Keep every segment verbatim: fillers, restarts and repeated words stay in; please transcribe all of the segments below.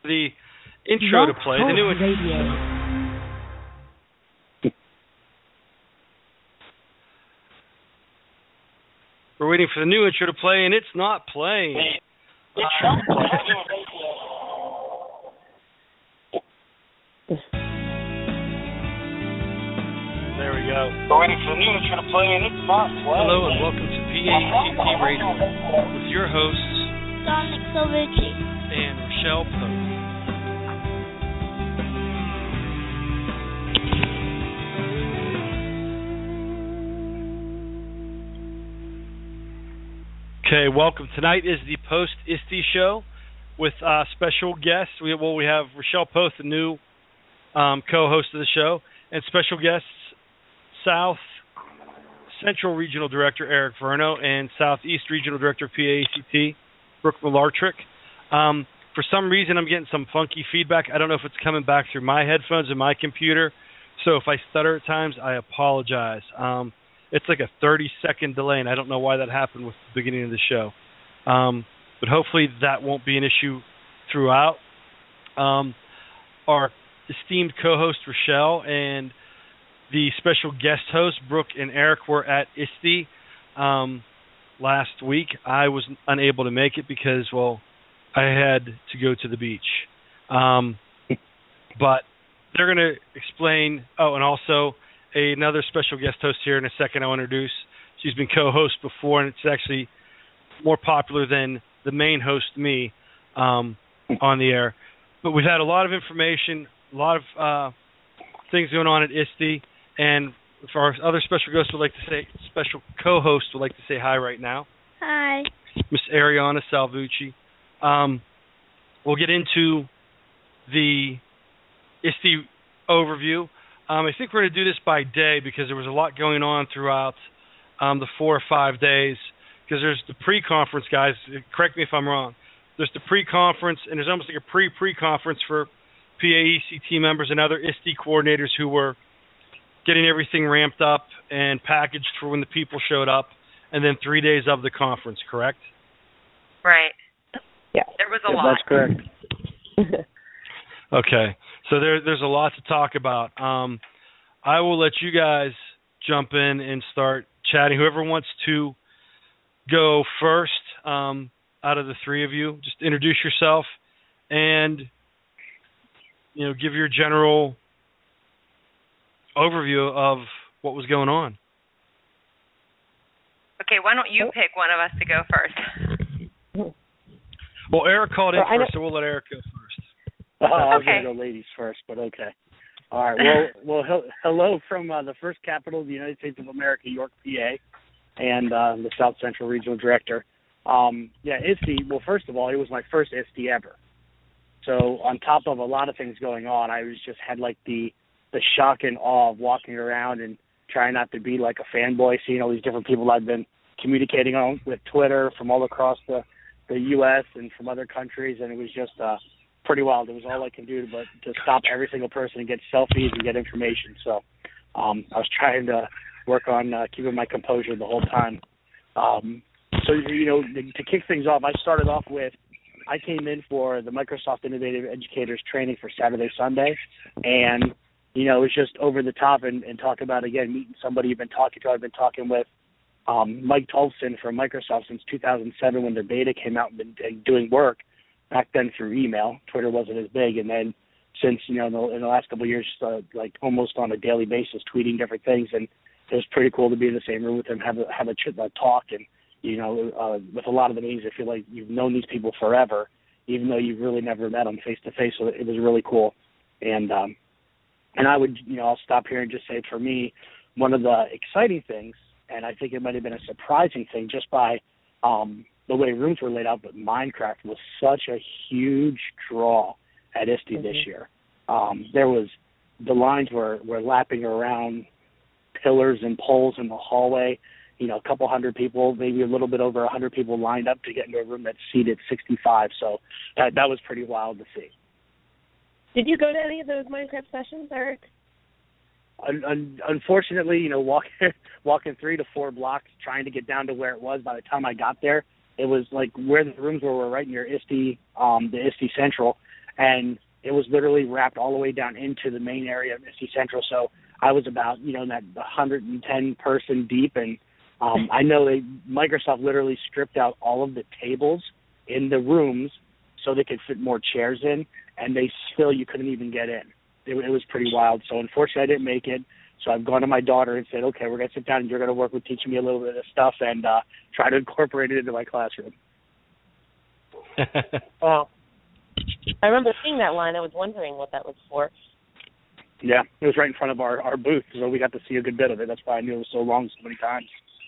the intro to play, the new Radio. We're waiting for the new intro to play, and it's not playing. Uh, there we go. We're waiting for the new intro to play, and it's not playing. Hello, and welcome to P A E C T Radio with your hosts, Dominic Salvucci and Rochelle Pope. Okay, welcome. Tonight is the post-I S T E show with uh, special guests. We well, we have Rochelle Poth, the new um, co-host of the show, and special guests South Central Regional Director Eric Verno and Southeast Regional Director P A E C T Brooke Malartrick. Um, for some reason, I'm getting some funky feedback. I don't know if it's coming back through my headphones and my computer. So if I stutter at times, I apologize. Um, It's like a thirty-second delay, and I don't know why that happened with the beginning of the show. Um, but hopefully that won't be an issue throughout. Um, our esteemed co-host, Rochelle, and the special guest host, Brooke and Eric, were at I S T E um, last week. I was unable to make it because, well, I had to go to the beach. Um, but they're going to explain, oh, and also another special guest host here in a second I'll introduce. She's been co-host before, and it's actually more popular than the main host, me, um, on the air. But we've had a lot of information, a lot of uh, things going on at I S T E, and for our other special guest would like to say, special co-host would like to say hi right now. Hi. Miss Ariana Salvucci. Um, we'll get into the I S T E overview. Um, I think we're going to do this by day because there was a lot going on throughout um, the four or five days. Because there's the pre-conference, guys. Correct me if I'm wrong. There's the pre-conference, and there's almost like a pre-pre-conference for P A E C T members and other I S T E coordinaters who were getting everything ramped up and packaged for when the people showed up, and then three days of the conference, correct? Right. Yeah. There was a Yeah, lot. that's correct. Okay. So there, there's a lot to talk about. Um, I will let you guys jump in and start chatting. Whoever wants to go first um, out of the three of you, just introduce yourself and, you know, give your general overview of what was going on. Okay, why don't you pick one of us to go first? Well, Eric called in Well, I know- first, so we'll let Eric go first. Oh, I was Okay. going to go ladies first, but okay. All right. Well, well, he- hello from uh, the first capital of the United States of America, York, P A, and uh, the South Central Regional Director. Um, yeah, I S T E, well, first of all, it was my first I S T E ever. So on top of a lot of things going on, I was just had like the the shock and awe of walking around and trying not to be like a fanboy, seeing all these different people I've been communicating on with Twitter from all across the, the U S and from other countries, and it was just uh, pretty wild. It was all I can do but to stop every single person and get selfies and get information. So um, I was trying to work on uh, keeping my composure the whole time. Um, so, you know, to kick things off, I started off with, I came in for the Microsoft Innovative Educators training for Saturday, Sunday, and, you know, it was just over the top and, and talk about, again, meeting somebody you've been talking to. I've been talking with um, Mike Tolson from Microsoft since two thousand seven when their beta came out and been and doing work back then through email. Twitter wasn't as big, and then since, you know, in the, in the last couple of years, uh, like almost on a daily basis, tweeting different things, and it was pretty cool to be in the same room with them, have a, have a, ch- a talk, and, you know, uh, with a lot of the meetings, I feel like you've known these people forever, even though you've really never met them face to face. So it was really cool. And um, and I would, you know, I'll stop here and just say, for me, one of the exciting things, and I think it might have been a surprising thing, just by um, the way rooms were laid out, but Minecraft was such a huge draw at I S T E mm-hmm. this year. Um, there was the lines were were lapping around pillars and poles in the hallway. You know, a couple hundred people, maybe a little bit over a hundred people lined up to get into a room that's seated sixty-five. So that that was pretty wild to see. Did you go to any of those Minecraft sessions, Eric? Un- un- unfortunately, you know, walking walking three to four blocks trying to get down to where it was. By the time I got there, it was like where the rooms were were right near I S T E, um, the I S T E Central, and it was literally wrapped all the way down into the main area of I S T E Central. So I was about, you know, in that one hundred ten person deep, and um, I know they Microsoft literally stripped out all of the tables in the rooms so they could fit more chairs in, and they still, you couldn't even get in. It, it was pretty wild. So unfortunately, I didn't make it. So I've gone to my daughter and said, okay, we're going to sit down and you're going to work with teaching me a little bit of this stuff and uh, try to incorporate it into my classroom. Wow. I remember seeing that line. I was wondering what that was for. Yeah, it was right in front of our, our booth, so we got to see a good bit of it. That's why I knew it was so long so many times.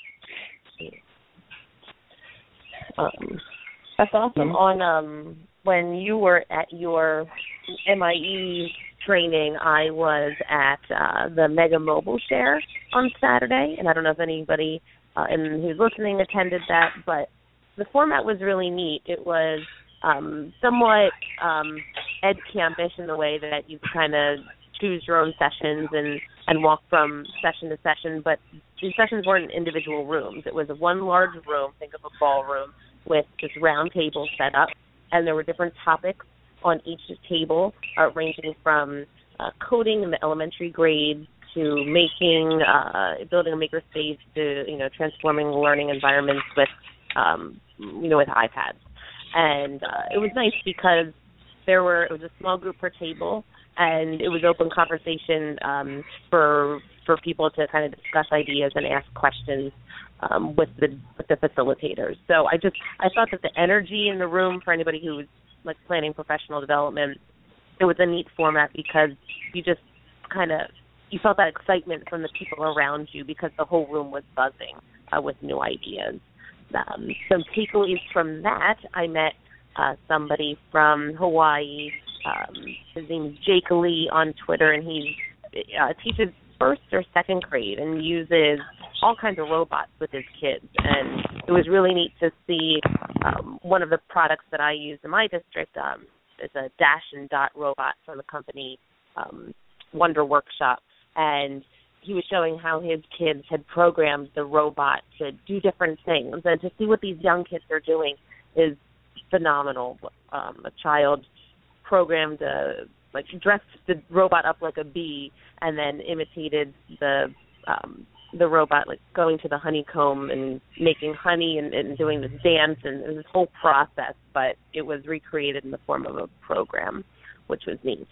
Um, that's awesome. Mm-hmm. On um, when you were at your M I E training, I was at uh, the Mega Mobile Share on Saturday, and I don't know if anybody uh, in, who's listening attended that, but the format was really neat. It was um, somewhat um, ed campish in the way that you kind of choose your own sessions and, and walk from session to session, but these sessions weren't in individual rooms. It was one large room, think of a ballroom, with this round table set up, and there were different topics on each table, uh, ranging from uh, coding in the elementary grade to making, uh, building a makerspace to, you know, transforming learning environments with, um, you know, with iPads. And uh, it was nice because there were, it was a small group per table, and it was open conversation um, for for people to kind of discuss ideas and ask questions um, with the with the facilitators. So I just I thought that the energy in the room for anybody who was like planning professional development, it was a neat format because you just kind of you felt that excitement from the people around you because the whole room was buzzing uh, with new ideas. Um, some takeaways from that, I met uh, somebody from Hawaii. Um, his name is Jake Lee on Twitter, and he uh, teaches first or second grade and uses all kinds of robots with his kids. And it was really neat to see um, one of the products that I use in my district um, is a Dash and Dot robot from the company um, Wonder Workshop. And he was showing how his kids had programmed the robot to do different things. And to see what these young kids are doing is phenomenal. Um, a child programmed a, like dressed the robot up like a bee and then imitated the um, the robot like going to the honeycomb and making honey and, and doing this dance, and it was this whole process, but it was recreated in the form of a program, which was neat.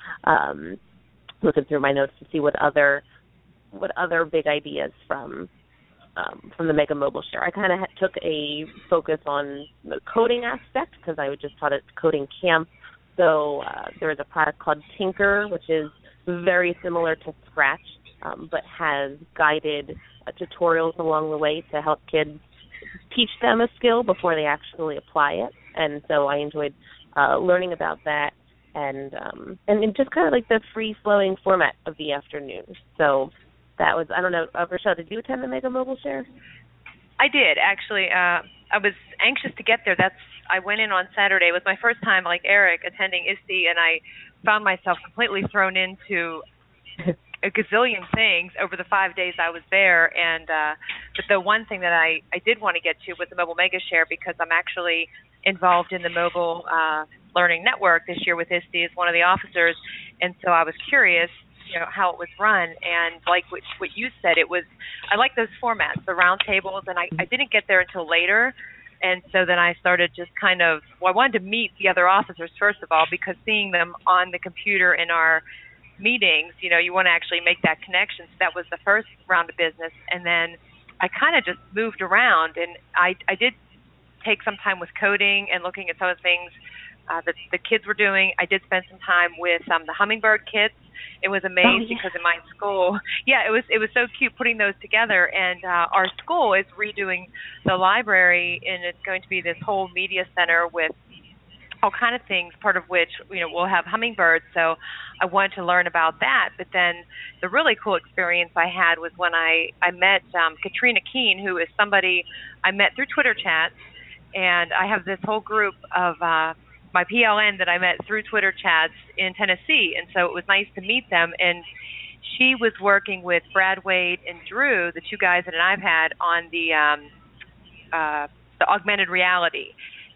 Um, looking through my notes to see what other what other big ideas from um, from the Mega Mobile Share. I kind of took a focus on the coding aspect because I just taught at coding camp. So uh, there is a product called Tinker, which is very similar to Scratch, um, but has guided uh, tutorials along the way to help kids teach them a skill before they actually apply it. And so I enjoyed uh, learning about that and um, and just kind of like the free-flowing format of the afternoon. So that was, I don't know, uh, Rochelle, did you attend the Mega Mobile Share? I did, actually. Uh, I was anxious to get there. That's I went in on Saturday. It was my first time, like Eric, attending I S T E, and I found myself completely thrown into a gazillion things over the five days I was there. And uh, but the one thing that I, I did want to get to was the Mobile Mega Share, because I'm actually involved in the Mobile uh, Learning Network this year with I S T E as one of the officers, and so I was curious, you know, how it was run. And like what, what you said, it was, I like those formats, the round tables, and I, I didn't get there until later. And so then I started just kind of, well, I wanted to meet the other officers first of all, because seeing them on the computer in our meetings, you know, you want to actually make that connection. So that was the first round of business. And then I kind of just moved around, and I, I did take some time with coding and looking at some of the things uh, that the kids were doing. I did spend some time with um, the Hummingbird kits. It was amazing oh, yeah. because in my school, yeah, it was it was so cute putting those together. And uh, our school is redoing the library, and it's going to be this whole media center with all kind of things, part of which, you know, we'll have hummingbirds. So I wanted to learn about that. But then the really cool experience I had was when I, I met um, Katrina Keene, who is somebody I met through Twitter chats. And I have this whole group of uh, my P L N that I met through Twitter chats in Tennessee. And so it was nice to meet them. And she was working with Brad Wade and Drew, the two guys that I've had on the um, uh, the augmented reality,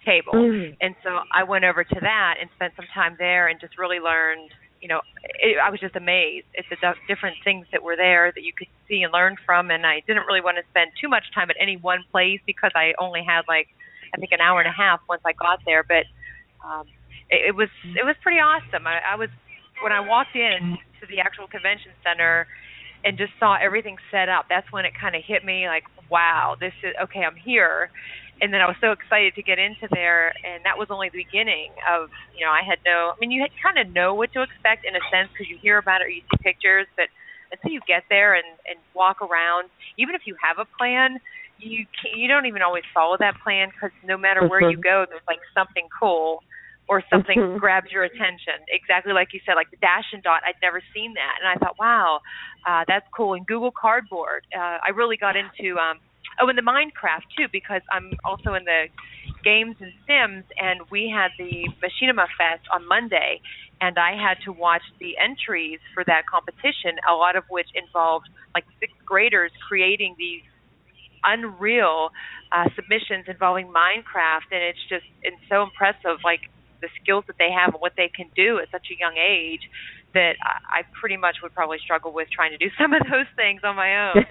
table. Mm. And so I went over to that and spent some time there and just really learned, you know, it, I was just amazed at the d- different things that were there that you could see and learn from. And I didn't really want to spend too much time at any one place because I only had like, I think an hour and a half once I got there. But um, it, it was it was pretty awesome. I, I was when I walked in to the actual convention center and just saw everything set up, that's when it kind of hit me like, wow, this is, okay, I'm here. And then I was so excited to get into there, and that was only the beginning of, you know, I had no, I mean, you kind of know what to expect in a sense because you hear about it or you see pictures, but until you get there and, and walk around, even if you have a plan, you can't, you don't even always follow that plan because no matter where you go, there's like something cool or something mm-hmm. grabs your attention. Exactly like you said, like the dash and dot, I'd never seen that. And I thought, wow, uh, that's cool. And Google Cardboard, uh, I really got into, um, oh, and the Minecraft too, because I'm also in the games and Sims, and we had the Machinima Fest on Monday, and I had to watch the entries for that competition, a lot of which involved like sixth graders creating these unreal uh, submissions involving Minecraft, and it's just it's so impressive, like the skills that they have and what they can do at such a young age that I, I pretty much would probably struggle with trying to do some of those things on my own.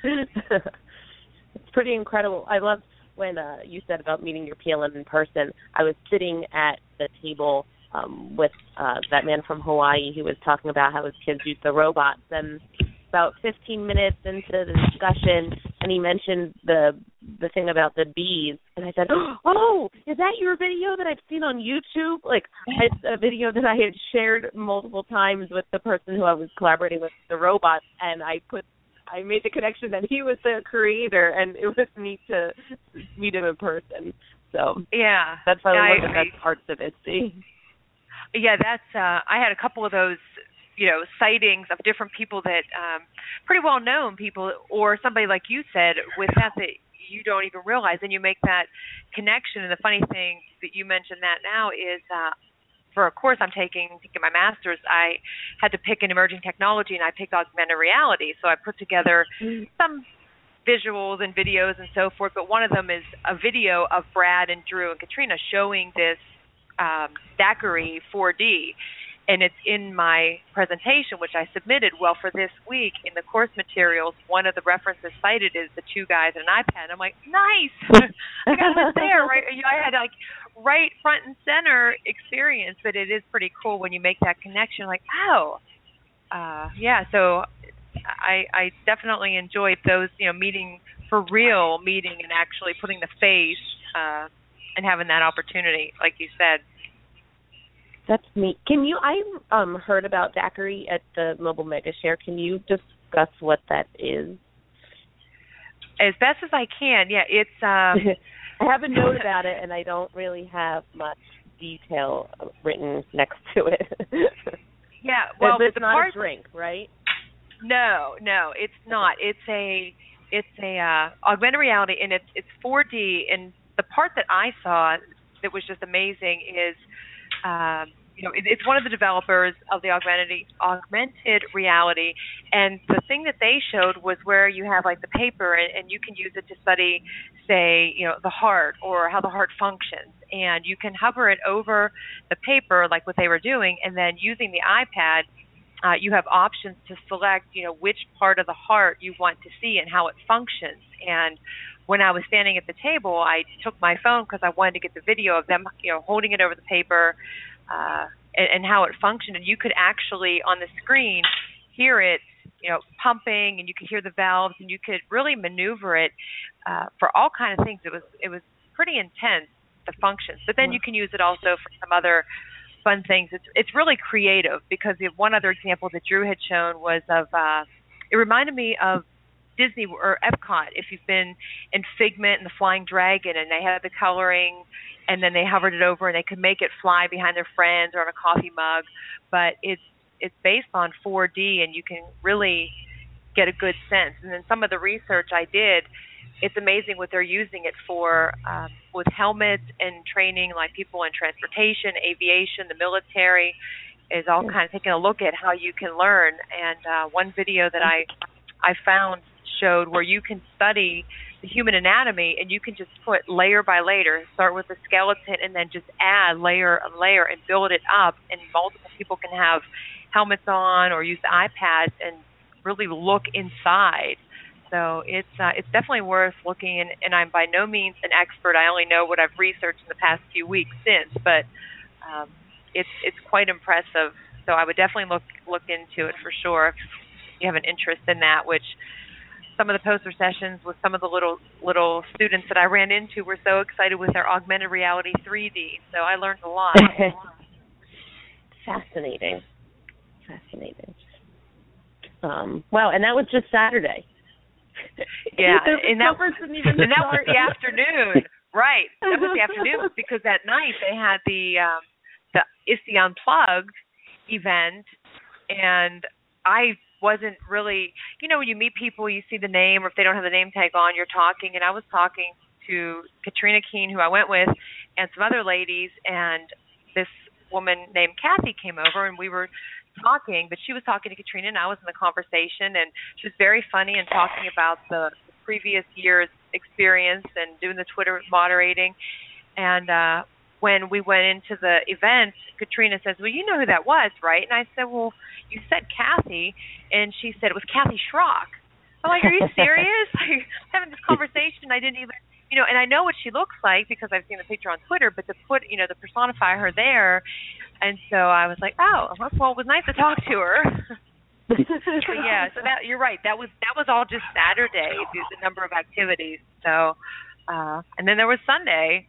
It's pretty incredible. I love when uh, you said about meeting your P L M in person. I was sitting at the table um, with uh, that man from Hawaii who was talking about how his kids use the robots, and about fifteen minutes into the discussion, and he mentioned the the thing about the bees, and I said, "Oh, is that your video that I've seen on YouTube?" Like, it's a video that I had shared multiple times with the person who I was collaborating with, the robot, and I put, I made the connection that he was the creator, and it was neat to meet him in person. So yeah, that's probably I, one of the best parts of it. See? Yeah, that's. Uh, I had a couple of those, you know, sightings of different people that um, pretty well known people, or somebody like you said with that that you don't even realize, and you make that connection. And the funny thing that you mentioned that now is, uh, for a course I'm taking to get my master's, I had to pick an emerging technology, and I picked augmented reality. So I put together some visuals and videos and so forth, but one of them is a video of Brad and Drew and Katrina showing this um, daiquiri four D. And it's in my presentation, which I submitted. Well, for this week, in the course materials, one of the references cited is the two guys and an iPad. I'm like, nice. I got it there, right? You know, I had like right front and center experience, but it is pretty cool when you make that connection. Like, oh, uh, yeah. So I, I definitely enjoyed those, you know, meeting for real, meeting and actually putting the face uh, and having that opportunity, like you said. That's neat. Can you? I um heard about daiquiri at the Mobile Mega Share. Can you discuss what that is? As best as I can. Yeah, it's. Um, I have a note about it, and I don't really have much detail written next to it. Yeah, well, but it's the not part, a drink, right? No, no, it's not. It's a it's a uh, augmented reality, and it's it's four D. And the part that I saw that was just amazing is. Um, you know, it, it's one of the developers of the augmented augmented reality, and the thing that they showed was where you have like the paper, and, and you can use it to study, say, you know, the heart or how the heart functions, and you can hover it over the paper like what they were doing, and then using the iPad, uh, you have options to select, you know, which part of the heart you want to see and how it functions. And when I was standing at the table, I took my phone because I wanted to get the video of them, you know, holding it over the paper uh, and, and how it functioned. And you could actually, on the screen, hear it, you know, pumping, and you could hear the valves, and you could really maneuver it uh, for all kinds of things. It was it was pretty intense, the functions. But then you can use it also for some other fun things. It's it's really creative because the one other example that Drew had shown was of, uh, it reminded me of Disney or Epcot, if you've been in Figment and the Flying Dragon, and they had the coloring, and then they hovered it over, and they could make it fly behind their friends or on a coffee mug. But it's it's based on four D, and you can really get a good sense. And then some of the research I did, it's amazing what they're using it for um, with helmets and training, like people in transportation, aviation, the military, is all kind of taking a look at how you can learn. And uh, one video that I I found showed where you can study the the human anatomy, and you can just put layer by layer, start with the skeleton, and then just add layer and layer and build it up. And multiple people can have helmets on or use the iPads and really look inside. So it's uh, it's definitely worth looking, and, and I'm by no means an expert. I only know what I've researched in the past few weeks since, but um, it's it's quite impressive. So I would definitely look look into it for sure if you have an interest in that. Which some of the poster sessions with some of the little little students that I ran into were so excited with their augmented reality three D. So I learned a lot. Fascinating, fascinating. Um, wow, and that was just Saturday. Yeah, and that, didn't even and that was the afternoon, right? That was the afternoon because that night they had the um, the I S T E Unplugged event, and I wasn't really, you know, when you meet people, you see the name, or if they don't have the name tag on, you're talking, and I was talking to Katrina Keene, who I went with, and some other ladies, and this woman named Kathy came over, and we were talking, but she was talking to Katrina, and I was in the conversation, and she was very funny and talking about the previous year's experience and doing the Twitter moderating. And uh, when we went into the event, Katrina says, well, you know who that was, right? And I said, well, you said Kathy, and she said it was Kathy Schrock. I'm like, are you serious? Like, having this conversation, I didn't even, you know, and I know what she looks like because I've seen the picture on Twitter, but to put, you know, to personify her there. And so I was like, oh, well, it was nice to talk to her. But yeah, so that you're right. That was that was all just Saturday, the number of activities. So, uh, and then there was Sunday.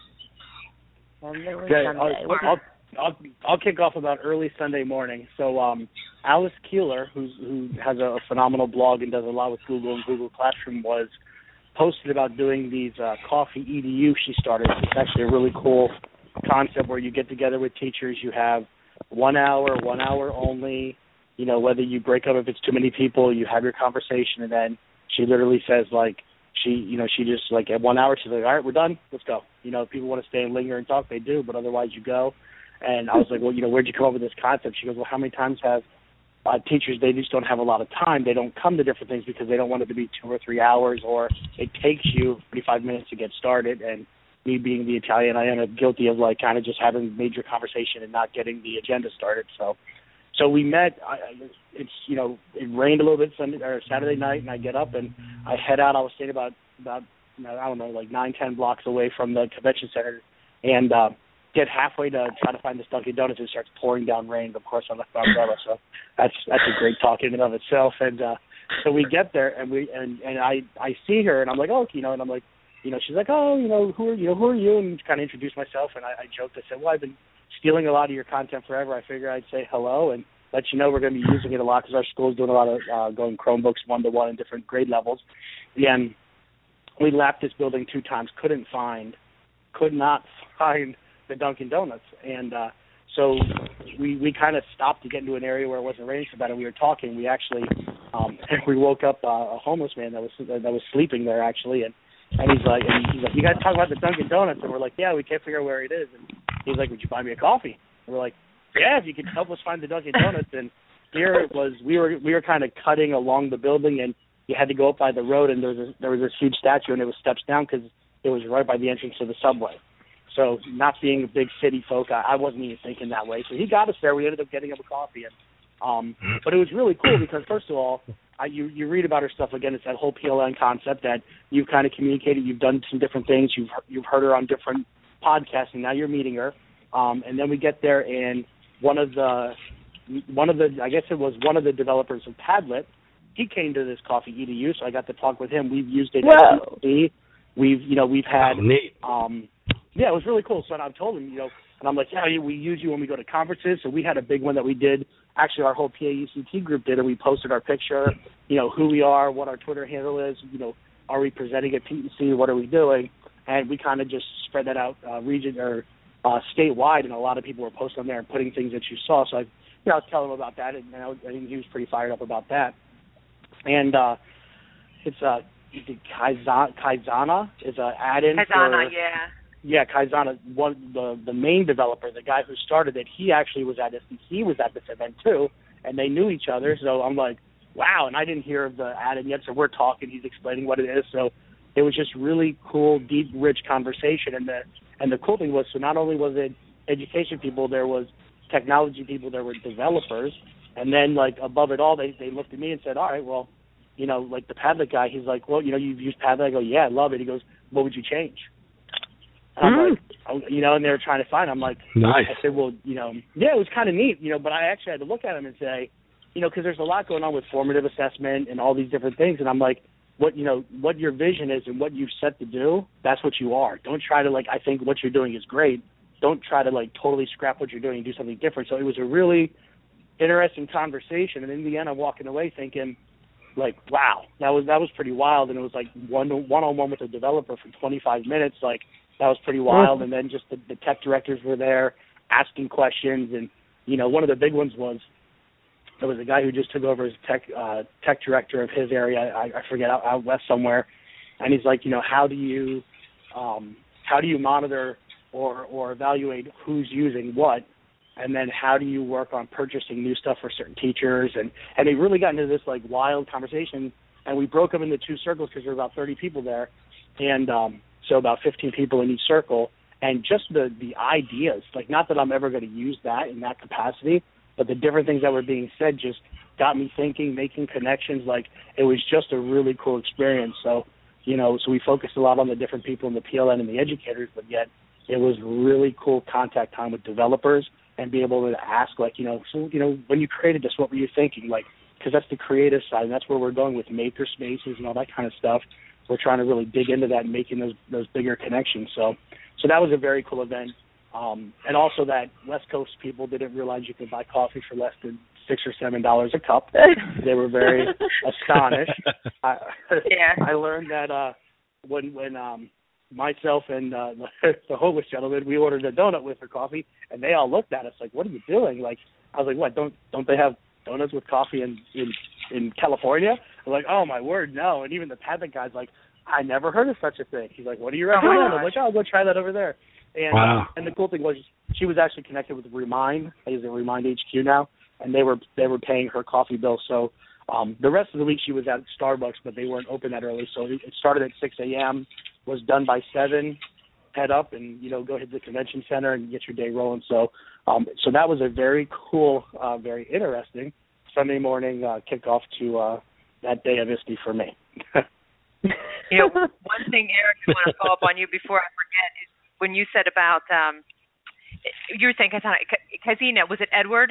And there was yeah, Sunday. I'll, I'll, I'll I'll kick off about early Sunday morning. So um, Alice Keeler, who's who has a phenomenal blog and does a lot with Google and Google Classroom, was posted about doing these uh, coffee E D U she started. It's actually a really cool concept where you get together with teachers. You have one hour, one hour only. You know, whether you break up if it's too many people, you have your conversation, and then she literally says, like, she, you know, she just, like, at one hour, she's like, all right, we're done, let's go. You know, if people want to stay and linger and talk, they do, but otherwise you go. And I was like, well, you know, where'd you come up with this concept? She goes, well, how many times have uh, teachers, they just don't have a lot of time. They don't come to different things because they don't want it to be two or three hours, or it takes you forty-five minutes to get started. And me being the Italian I am, I'm guilty of, like, kind of just having major conversation and not getting the agenda started. So so we met. I, it's, you know, it rained a little bit Sunday or Saturday night, and I get up and I head out. I was staying about, about I don't know, like nine, ten blocks away from the convention center, and uh, get halfway to try to find this Dunkin' Donuts, and it starts pouring down rain. Of course, on the umbrella, so that's that's a great talk in and of itself. And uh, so we get there, and we and, and I I see her, and I'm like, oh, you know, and I'm like, you know, she's like, oh, you know, who are you? Know, who are you? And kind of introduced myself, and I, I joked. I said, well, I've been stealing a lot of your content forever. I figure I'd say hello and let you know we're going to be using it a lot because our school's doing a lot of uh, going Chromebooks one-to-one in different grade levels. And we lapped this building two times, couldn't find, could not find the Dunkin' Donuts. And uh, so we we kind of stopped to get into an area where it wasn't raining so bad, and we were talking. We actually, um, we woke up uh, a homeless man that was that was sleeping there, actually, and And he's like, and he's like, you guys talk about the Dunkin' Donuts, and we're like, yeah, we can't figure out where it is. And he's like, would you buy me a coffee? And we're like, yeah, if you could help us find the Dunkin' Donuts. And here it was, we were we were kind of cutting along the building, and you had to go up by the road, and there was a, there was this huge statue, and it was steps down because it was right by the entrance to the subway. So not being a big city folk, I, I wasn't even thinking that way. So he got us there. We ended up getting him a coffee, and um, but it was really cool because first of all, I, you you read about her stuff again. It's that whole P L N concept that you've kind of communicated. You've done some different things. You've you've heard her on different podcasts, and now you're meeting her. Um, and then we get there, and one of the one of the I guess it was one of the developers of Padlet. He came to this coffee E D U, so I got to talk with him. We've used it at U C. We've you know we've had oh, neat. um yeah it was really cool. So I told him you know and I'm like yeah we use you when we go to conferences. So we had a big one that we did. Actually, our whole P A U C T group did, and we posted our picture, you know, who we are, what our Twitter handle is, you know, are we presenting at P E C, what are we doing, and we kind of just spread that out uh, region or uh, statewide, and a lot of people were posting on there and putting things that you saw. So I, you know, I was telling him about that, and I, was, I think he was pretty fired up about that. And uh, it's uh, Kaizana, Kaizana is an add-in Kaizana, for, yeah. Yeah, Kaizana, one the the main developer, the guy who started it, he actually was at S D C, was at this event too, and they knew each other. So I'm like, wow, and I didn't hear of the add-in yet, so we're talking. He's explaining what it is. So it was just really cool, deep, rich conversation. And the and the cool thing was, so not only was it education people, there was technology people, there were developers, and then like above it all, they they looked at me and said, all right, well, you know, like the Padlet guy, he's like, well, you know, you've used Padlet. I go, yeah, I love it. He goes, what would you change? And I'm mm. like, oh, you know, and they were trying to find. I'm like, nice. I said, well, you know, yeah, it was kind of neat, you know, but I actually had to look at him and say, you know, because there's a lot going on with formative assessment and all these different things, and I'm like, what you know, what your vision is and what you've set to do, that's what you are. Don't try to like, I think what you're doing is great. Don't try to like totally scrap what you're doing and do something different. So it was a really interesting conversation, and in the end, I'm walking away thinking, like, wow, that was that was pretty wild, and it was like one one on one with a developer for twenty-five minutes, like. That was pretty wild, and then just the, the tech directors were there asking questions, and you know, one of the big ones was there was a guy who just took over as tech uh, tech director of his area. I, I forget out, out west somewhere, and he's like, you know, how do you um, how do you monitor or or evaluate who's using what, and then how do you work on purchasing new stuff for certain teachers, and and they really got into this like wild conversation, and we broke them into two circles because there were about thirty people there, and um, so about fifteen people in each circle, and just the, the ideas, like not that I'm ever going to use that in that capacity, but the different things that were being said just got me thinking, making connections. Like it was just a really cool experience. So, you know, so we focused a lot on the different people in the P L N and the educators, but yet it was really cool contact time with developers and be able to ask, like, you know, so, you know, when you created this, what were you thinking? Like, because that's the creative side, and that's where we're going with maker spaces and all that kind of stuff. We're trying to really dig into that and making those those bigger connections. So, so that was a very cool event. Um, and also that West Coast people didn't realize you could buy coffee for less than six or seven dollars a cup. They were very astonished. I, yeah. I learned that uh, when when um, myself and uh, the homeless gentleman, we ordered a donut with our coffee, and they all looked at us like, "What are you doing?" Like, I was like, "What? Don't don't they have donuts with coffee in in, in California?" I'm like, "Oh my word, no!" And even the Padlet guy's like, "I never heard of such a thing." He's like, "What do you recommend?" I'm like, "Oh, I'll go try that over there." And wow. and the cool thing was she was actually connected with Remind. He's at Remind H Q now, and they were they were paying her coffee bill. So um, the rest of the week she was at Starbucks, but they weren't open that early. So it started at six a.m., was done by seven. Head up and you know go hit the convention center and get your day rolling. So um, so that was a very cool, uh, very interesting Sunday morning uh, kickoff to uh, that day of I S T E for me. You know, one thing, Eric, I want to follow up on you before I forget is when you said about um, you were saying Kazina, was it Edward?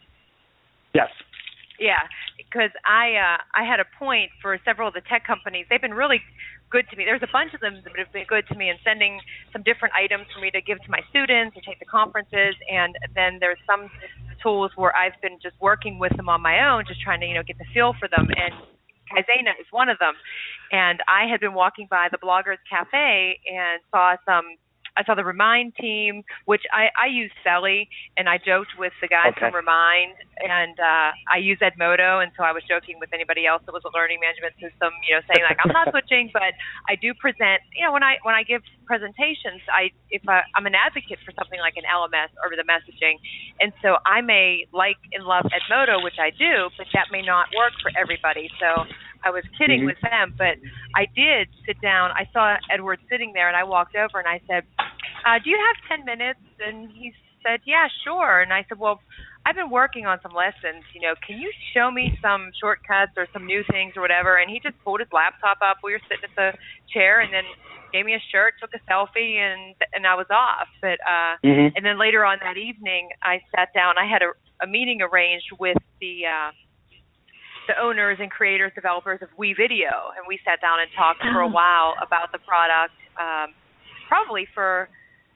Yes. Yeah, because I uh, I had a point for several of the tech companies. They've been really good to me. There's a bunch of them that have been good to me in sending some different items for me to give to my students or take to conferences. And then there's some tools where I've been just working with them on my own, just trying to, you know, get the feel for them. And Kaizena is one of them. And I had been walking by the Bloggers Cafe and saw some I saw the Remind team, which I, I use Selly, and I joked with the guys okay. from Remind, and uh, I use Edmodo, and so I was joking with anybody else that was a learning management system, you know, saying like I'm not switching, but I do present. You know, when I when I give presentations, I if I, I'm an advocate for something like an L M S or the messaging, and so I may like and love Edmodo, which I do, but that may not work for everybody. So I was kidding mm-hmm. with them, but I did sit down. I saw Edward sitting there, and I walked over and I said, Uh, do you have ten minutes? And he said, yeah, sure. And I said, well, I've been working on some lessons. You know, can you show me some shortcuts or some new things or whatever? And he just pulled his laptop up. We were sitting at the chair and then gave me a shirt, took a selfie, and and I was off. But uh, mm-hmm. And then later on that evening, I sat down. I had a, a meeting arranged with the uh, the owners and creators, developers of WeVideo. And we sat down and talked for a while about the product, um, probably for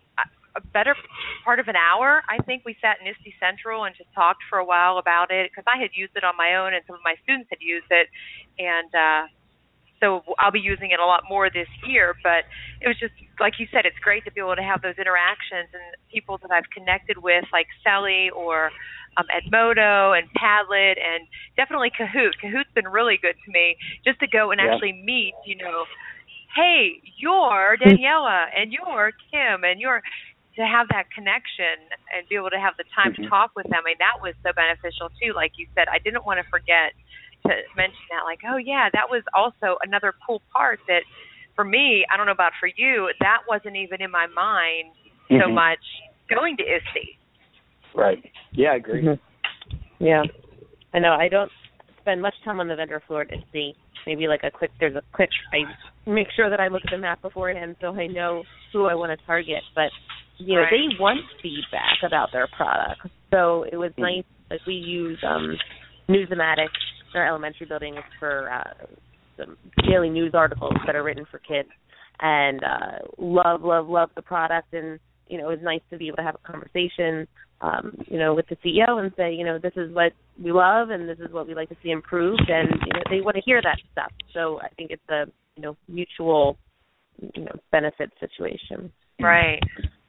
a better part of an hour. I think we sat in I S T E Central and just talked for a while about it because I had used it on my own and some of my students had used it. And uh, so I'll be using it a lot more this year. But it was just, like you said, it's great to be able to have those interactions and people that I've connected with like Selly or um, Edmodo and Padlet and definitely Kahoot. Kahoot's been really good to me just to go and yeah. actually meet, you know, hey, you're Daniela and you're Kim and you're – to have that connection and be able to have the time mm-hmm. to talk with them. I mean, that was so beneficial too. Like you said, I didn't want to forget to mention that, like, oh yeah, that was also another cool part that for me, I don't know about for you, that wasn't even in my mind so mm-hmm. much going to I S T E. Right. Yeah, I agree. Mm-hmm. Yeah. I know. I don't spend much time on the vendor floor at I S T E. Maybe like a quick, there's a quick, I make sure that I look at the map beforehand so I know who I want to target. But, you know, right. they want feedback about their products. So it was mm-hmm. nice, like we use um, Newsematic in our elementary buildings for uh, some daily news articles that are written for kids. And uh, love, love, love the product. And, you know, it was nice to be able to have a conversation Um, you know, with the C E O and say, you know, this is what we love and this is what we like to see improved, and you know, they want to hear that stuff. So I think it's a, you know, mutual, you know, benefit situation. Right.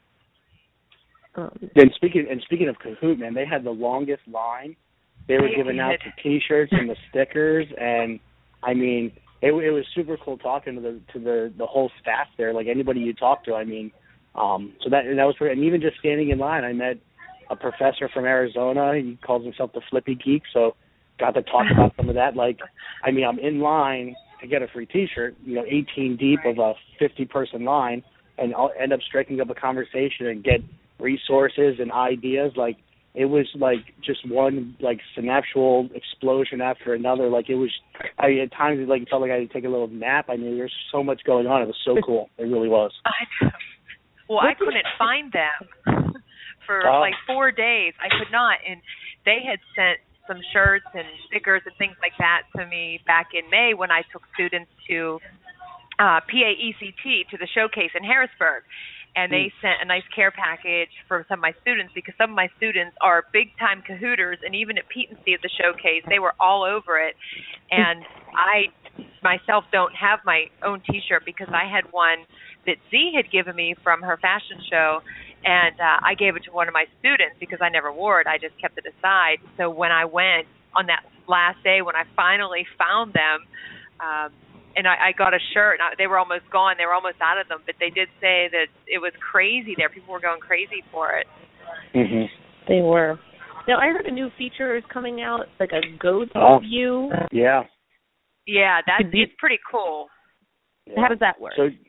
Um, and speaking and speaking of Kahoot, man, they had the longest line. They were giving out the T-shirts and the stickers, and I mean, it, it was super cool talking to the to the the whole staff there. Like anybody you talk to, I mean, um, so that that was great. And even just standing in line, I met a professor from Arizona. He calls himself the Flippy Geek, so got to talk about some of that. Like, I mean, I'm in line to get a free T-shirt, you know, eighteen deep of a fifty-person line, and I'll end up striking up a conversation and get resources and ideas. Like, it was like just one like synapsual explosion after another. Like, it was, I mean, at times it like felt like I had to take a little nap. I mean, there's so much going on. It was so cool. It really was. I, well, I couldn't find them. For oh. like four days, I could not, and they had sent some shirts and stickers and things like that to me back in May when I took students to uh, P A E C T, to the showcase in Harrisburg, and they mm. sent a nice care package for some of my students because some of my students are big-time Kahooters, and even at Pete and C at the showcase, they were all over it, and I myself don't have my own T-shirt because I had one that Z had given me from her fashion show, and uh, I gave it to one of my students because I never wore it. I just kept it aside. So when I went on that last day, when I finally found them, um, and I, I got a shirt, and I, they were almost gone. They were almost out of them. But they did say that it was crazy there. People were going crazy for it. Mm-hmm. They were. Now, I heard a new feature is coming out, like a ghost oh. view. Yeah. Yeah, that's it's pretty cool. Yeah. How does that work? So,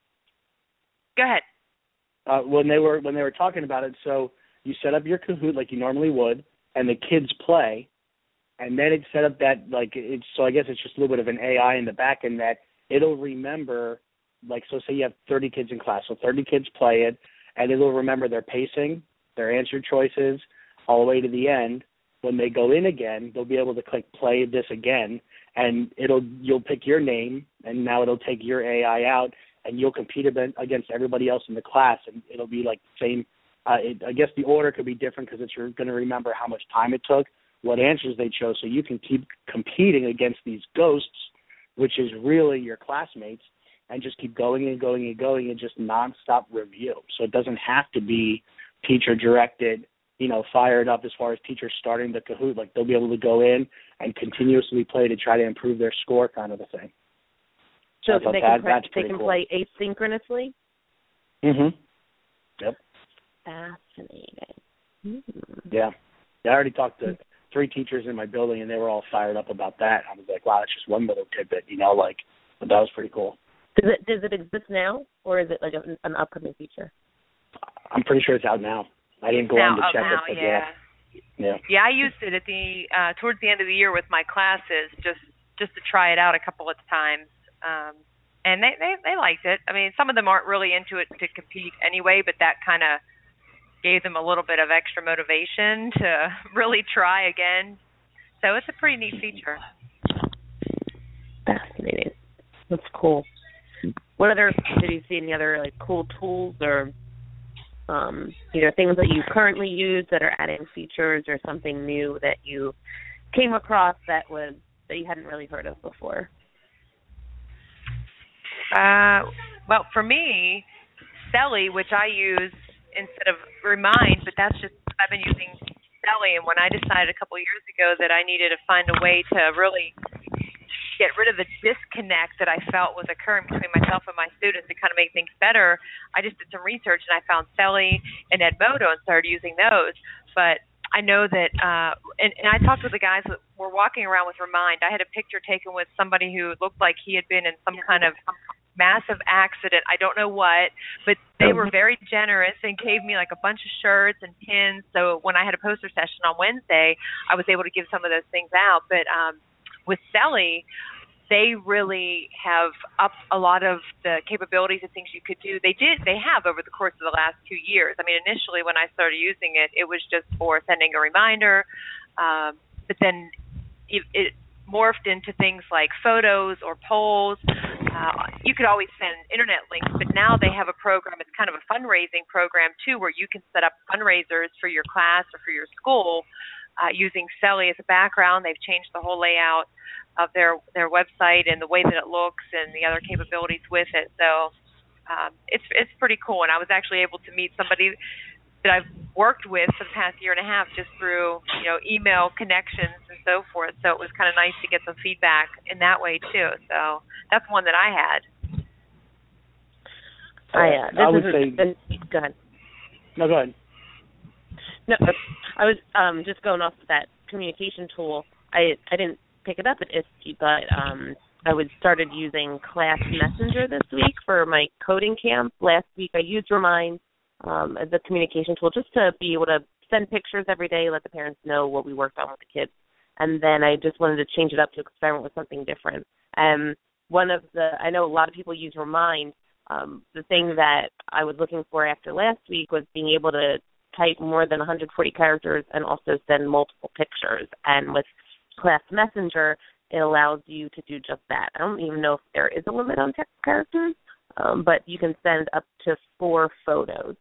Go ahead. Uh, when they were when they were talking about it, so you set up your Kahoot like you normally would, and the kids play, and then it set up that like it's so I guess it's just a little bit of an A I in the back end that it'll remember, like so say you have thirty kids in class, so thirty kids play it, and it'll remember their pacing, their answer choices, all the way to the end. When they go in again, they'll be able to click play this again, and it'll you'll pick your name, and now it'll take your A I out. And you'll compete against everybody else in the class, and it'll be like the same. Uh, it, I guess the order could be different because it's you're going to remember how much time it took, what answers they chose, so you can keep competing against these ghosts, which is really your classmates, and just keep going and going and going and just nonstop review. So it doesn't have to be teacher-directed, you know, fired up as far as teachers starting the Kahoot. Like they'll be able to go in and continuously play to try to improve their score, kind of a thing. So they that, can, play, they can cool. play asynchronously? Mm-hmm. Yep. Fascinating. Mm-hmm. Yeah. yeah. I already talked to three teachers in my building, and they were all fired up about that. I was like, wow, that's just one little tidbit, you know, like, but that was pretty cool. Does it does it exist now, or is it like a, an upcoming feature? I'm pretty sure it's out now. I didn't go now, on to check now, it, but yeah. yeah. Yeah. Yeah, I used it at the uh, towards the end of the year with my classes, just just to try it out a couple of times. Um, and they, they, they liked it. I mean, some of them aren't really into it to compete anyway, but that kind of gave them a little bit of extra motivation to really try again. So it's a pretty neat feature. Fascinating. That's cool. What other, did you see any other like cool tools or um, either things that you currently use that are adding features or something new that you came across that was that you hadn't really heard of before? Uh, well, for me, Selly, which I use instead of Remind, but that's just, I've been using Selly, and when I decided a couple of years ago that I needed to find a way to really get rid of the disconnect that I felt was occurring between myself and my students to kind of make things better, I just did some research, and I found Selly and Edmodo and started using those. But I know that, uh, and, and I talked with the guys that were walking around with Remind. I had a picture taken with somebody who looked like he had been in some kind of massive accident. I don't know what, but they were very generous and gave me like a bunch of shirts and pins. So when I had a poster session on Wednesday, I was able to give some of those things out. But um, with Selly, they really have upped a lot of the capabilities and things you could do. They did, they have over the course of the last two years. I mean, initially when I started using it, it was just for sending a reminder, um, but then it, it morphed into things like photos or polls. Uh, you could always send internet links, but now they have a program. It's kind of a fundraising program too, where you can set up fundraisers for your class or for your school uh, using Selly as a background. They've changed the whole layout of their their website and the way that it looks and the other capabilities with it. So um, it's it's pretty cool. And I was actually able to meet somebody that I've worked with for the past year and a half just through, you know, email connections and so forth. So it was kind of nice to get some feedback in that way too. So that's one that I had. I, uh, this I would is say. A, go ahead. No, go ahead. No, I was um, just going off of that communication tool. I I didn't pick it up at I S T E, but um, I was started using Class Messenger this week for my coding camp. Last week I used Remind um, as a communication tool just to be able to send pictures every day, let the parents know what we worked on with the kids. And then I just wanted to change it up to experiment with something different. Um, one of the, I know a lot of people use Remind. Um, the thing that I was looking for after last week was being able to type more than one hundred forty characters and also send multiple pictures. And with Class Messenger, it allows you to do just that. I don't even know if there is a limit on text characters, um, but you can send up to four photos.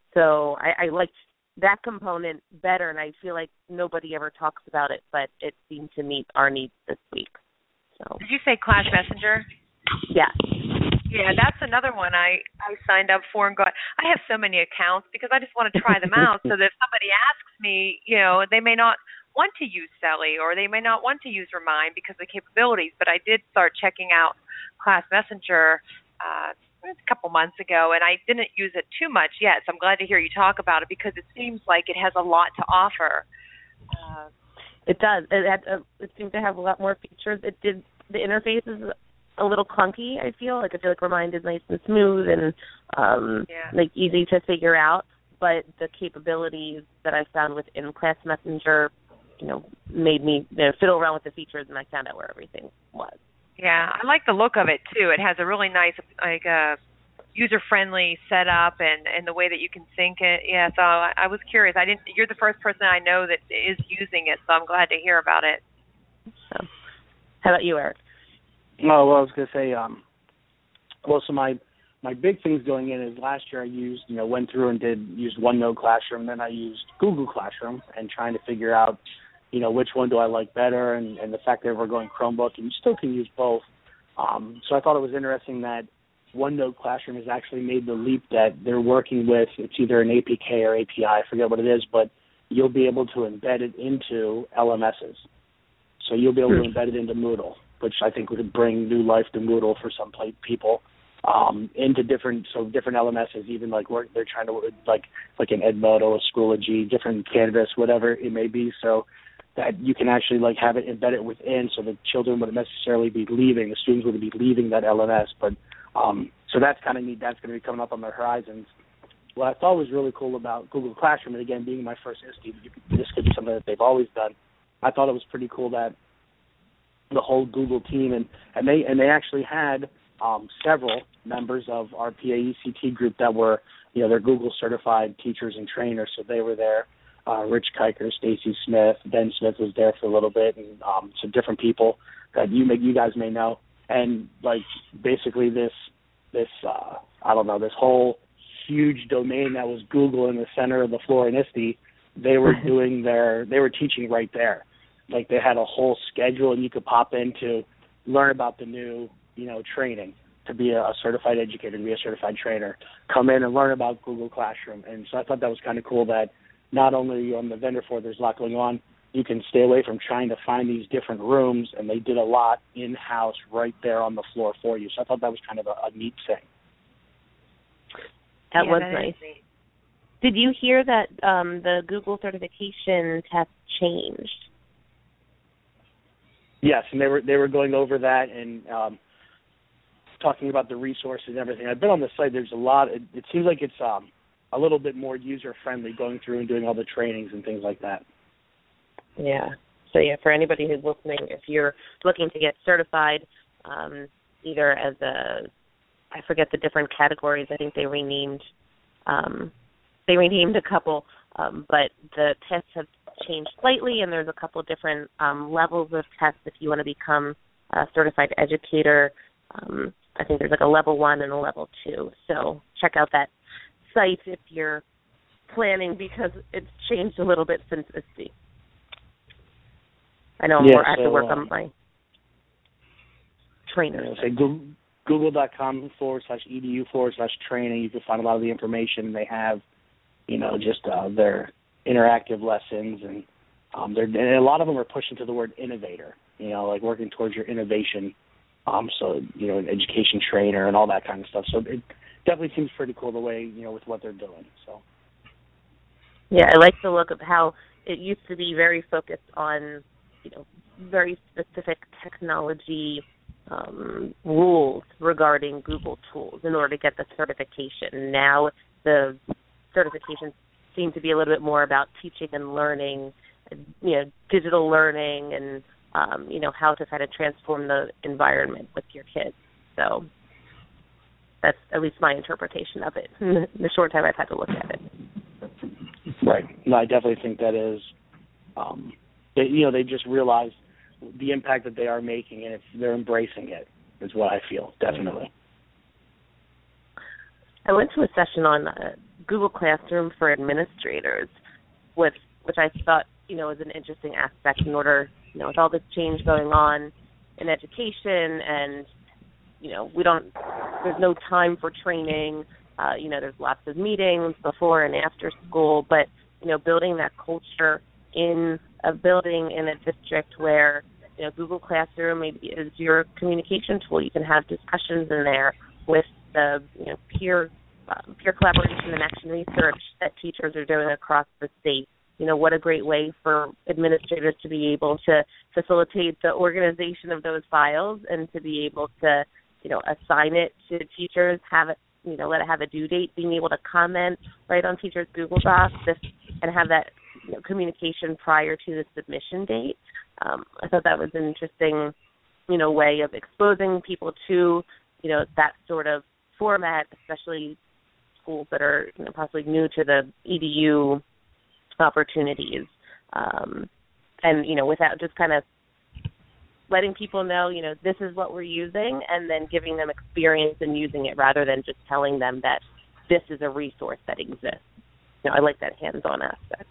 So I, I liked that component better, and I feel like nobody ever talks about it, but it seemed to meet our needs this week. So. Did you say Class Messenger? Yeah. Yeah, that's another one I, I signed up for and got. I have so many accounts because I just want to try them out so that if somebody asks me, you know, they may not want to use Selly or they may not want to use Remind because of the capabilities, but I did start checking out Class Messenger uh, a couple months ago, and I didn't use it too much yet, so I'm glad to hear you talk about it because it seems like it has a lot to offer. Uh, it does. It, had, uh, it seems to have a lot more features. It did. The interface is a little clunky, I feel. Like I feel like Remind is nice and smooth and um, yeah. like easy to figure out, but the capabilities that I found within Class Messenger, you know, made me you know, fiddle around with the features, and I found out where everything was. Yeah, I like the look of it too. It has a really nice, like, uh, user-friendly setup, and, and the way that you can sync it. Yeah, so I, I was curious. I didn't. You're the first person I know that is using it, so I'm glad to hear about it. So, how about you, Eric? Oh, well, I was going to say, um, well, so my my big things going in is last year I used, you know, went through and did used OneNote Classroom, then I used Google Classroom, and trying to figure out, you know, which one do I like better, and, and the fact that we're going Chromebook, and you still can use both. Um, so I thought it was interesting that OneNote Classroom has actually made the leap that they're working with, it's either an A P K or A P I, I forget what it is, but you'll be able to embed it into L M Ss. So you'll be able to embed it into Moodle, which I think would bring new life to Moodle for some people, um, into different, so different L M Ss, even like work, they're trying to, like, like an Edmodo, a Schoology, different Canvas, whatever it may be, so that you can actually like have it, embed it within, so the children wouldn't necessarily be leaving, the students wouldn't be leaving that L M S, but um, so that's kind of neat, that's going to be coming up on the horizons. What I thought was really cool about Google Classroom, and again, being my first I S T E, this could be something that they've always done, I thought it was pretty cool that the whole Google team, and, and they and they actually had um, several members of our P A E C T group that were, you know, they're Google certified teachers and trainers, so they were there. Uh, Rich Kiker, Stacy Smith, Ben Smith was there for a little bit, and um, some different people that you may, you guys may know, and like basically this this uh, I don't know, this whole huge domain that was Google in the center of the floor in I S T E, they were doing their they were teaching right there. Like they had a whole schedule, and you could pop in to learn about the new, you know, training to be a, a certified educator, to be a certified trainer, come in and learn about Google Classroom. And so I thought that was kind of cool that not only on the vendor floor there's a lot going on, you can stay away from trying to find these different rooms, and they did a lot in-house right there on the floor for you. So I thought that was kind of a, a neat thing. That yeah, was that nice. Did you hear that um, the Google certification test changed? Yes, and they were they were going over that, and um, talking about the resources and everything. I've been on the site. There's a lot. It, it seems like it's um, a little bit more user-friendly going through and doing all the trainings and things like that. Yeah. So, yeah, for anybody who's listening, if you're looking to get certified, um, either as a, I forget the different categories. I think they renamed, um, they renamed a couple, um, but the tests have changed slightly, and there's a couple different um, levels of tests if you want to become a certified educator. Um, I think there's like a level one and a level two. So check out that site if you're planning, because it's changed a little bit since I S T E. I know I'm yeah, more at so, to work uh, on my trainer. You know, say Google, google.com forward slash edu forward slash training. You can find a lot of the information. They have, you know, just uh, their interactive lessons, and um, they're and a lot of them are pushing to the word innovator. You know, like working towards your innovation. Um, so you know, an education trainer and all that kind of stuff. So it definitely seems pretty cool the way, you know, with what they're doing. So. Yeah, I like the look of how it used to be very focused on, you know, very specific technology um, rules regarding Google tools in order to get the certification. Now the certifications seem to be a little bit more about teaching and learning, you know, digital learning, and um, you know, how to kind of transform the environment with your kids. So that's at least my interpretation of it in the short time I've had to look at it. Right. No, I definitely think that is, um, they, you know, they just realize the impact that they are making, and it's, they're embracing it, is what I feel, definitely. I went to a session on uh, Google Classroom for administrators, with, which I thought, you know, was an interesting aspect in order, you know, with all this change going on in education, and, you know, we don't, there's no time for training. Uh, you know, there's lots of meetings before and after school, but, you know, building that culture in a building in a district where, you know, Google Classroom maybe is your communication tool. You can have discussions in there with the, you know, peer uh, peer collaboration and action research that teachers are doing across the state. You know, what a great way for administrators to be able to facilitate the organization of those files and to be able to, you know, assign it to teachers, have it, you know, let it have a due date, being able to comment right on teachers' Google Docs, this, and have that, you know, communication prior to the submission date. Um, I thought that was an interesting, you know, way of exposing people to, you know, that sort of format, especially schools that are, you know, possibly new to the E D U opportunities. Um, and, you know, without just kind of letting people know, you know, this is what we're using, and then giving them experience in using it rather than just telling them that this is a resource that exists. You know, I like that hands-on aspect.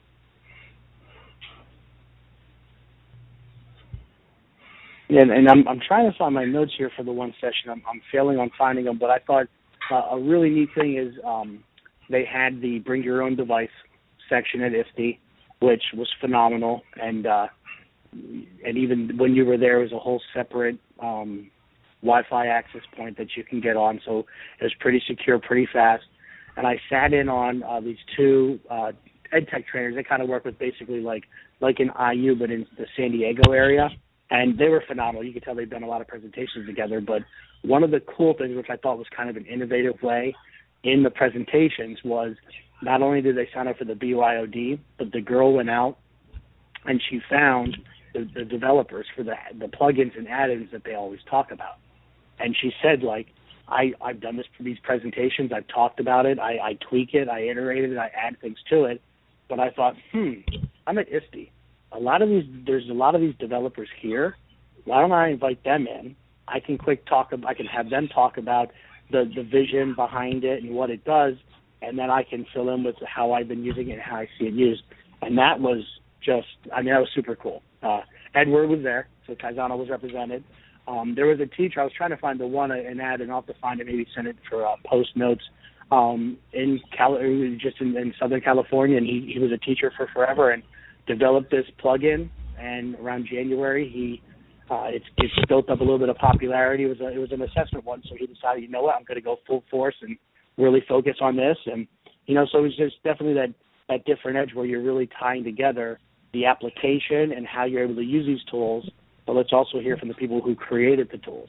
Yeah, and I'm I'm trying to find my notes here for the one session. I'm, I'm failing on finding them, but I thought uh, a really neat thing is um, they had the bring your own device section at I S T E, which was phenomenal, and uh, and even when you were there, it was a whole separate um, Wi-Fi access point that you can get on, so it was pretty secure, pretty fast. And I sat in on uh, these two uh, ed tech trainers. They kind of work with basically like like an I U, but in the San Diego area. And they were phenomenal. You could tell they've done a lot of presentations together. But one of the cool things, which I thought was kind of an innovative way in the presentations, was not only did they sign up for the B Y O D, but the girl went out and she found the, the developers for the the plugins and add-ins that they always talk about. And she said, like, I, I've done this for these presentations. I've talked about it. I, I tweak it. I iterate it. I add things to it. But I thought, hmm, I'm at I S T E. A lot of these, there's a lot of these developers here. Why don't I invite them in? I can quick talk. I can have them talk about the, the vision behind it and what it does, and then I can fill in with how I've been using it and how I see it used. And that was just, I mean, that was super cool. Uh, Edward was there, so Kaizano was represented. Um, there was a teacher. I was trying to find the one and add, and I'll have to find it, maybe send it for uh, post notes. Um, in Cal, just in, in Southern California, and he, he was a teacher for forever and developed this plugin. And around January, he uh, it's it's built up a little bit of popularity. It was a, it was an assessment one, so he decided, you know what, I'm going to go full force and really focus on this. And you know, so it was just definitely that that different edge where you're really tying together the application and how you're able to use these tools. But let's also hear from the people who created the tools.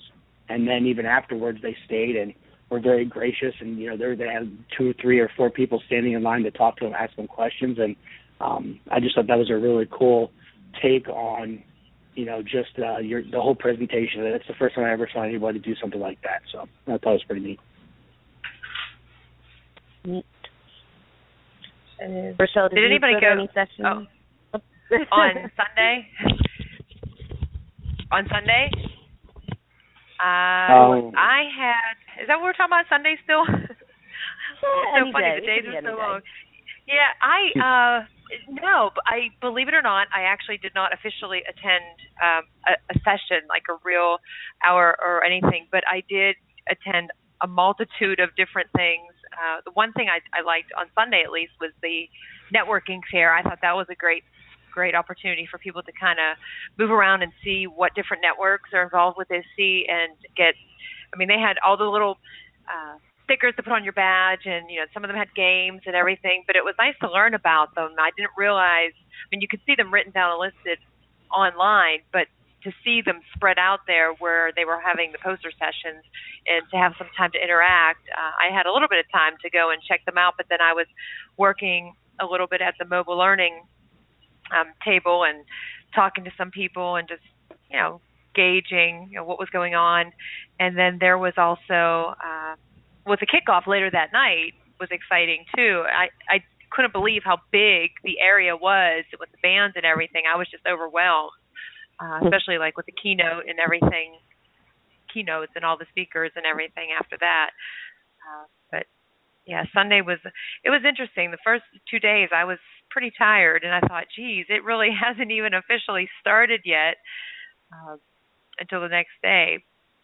and then even afterwards they stayed and were very gracious, and you know they they had two or three or four people standing in line to talk to them, ask them questions, and um, I just thought that was a really cool take on, you know, just uh, your the whole presentation. It's the first time I ever saw anybody do something like that, so I thought it was pretty neat. Neat. Uh, Rochelle, did, did you anybody go to go any sessions? Oh. on Sunday? On Sunday? Uh, oh. I had. Is that what we're talking about? Sunday still? Yeah, so funny. Day. The days are so day. long. Yeah, I uh no, but I believe it or not, I actually did not officially attend um a, a session, like a real hour or anything, but I did attend a multitude of different things. Uh the one thing I I liked on Sunday at least was the networking fair. I thought that was a great great opportunity for people to kind of move around and see what different networks are involved with I S T E and get I mean they had all the little uh stickers to put on your badge, and you know some of them had games and everything, but it was nice to learn about them. I didn't realize, I mean you could see them written down and listed online, but to see them spread out there where they were having the poster sessions and to have some time to interact, uh, I had a little bit of time to go and check them out, but then I was working a little bit at the mobile learning um, table and talking to some people and just, you know, gauging, you know, what was going on. And then there was also uh, with the kickoff later that night was exciting too. I, I couldn't believe how big the area was with the bands and everything. I was just overwhelmed, uh, especially like with the keynote and everything, keynotes and all the speakers and everything after that. Uh, but yeah, Sunday was, it was interesting. The first two days I was pretty tired and I thought, geez, it really hasn't even officially started yet uh, until the next day.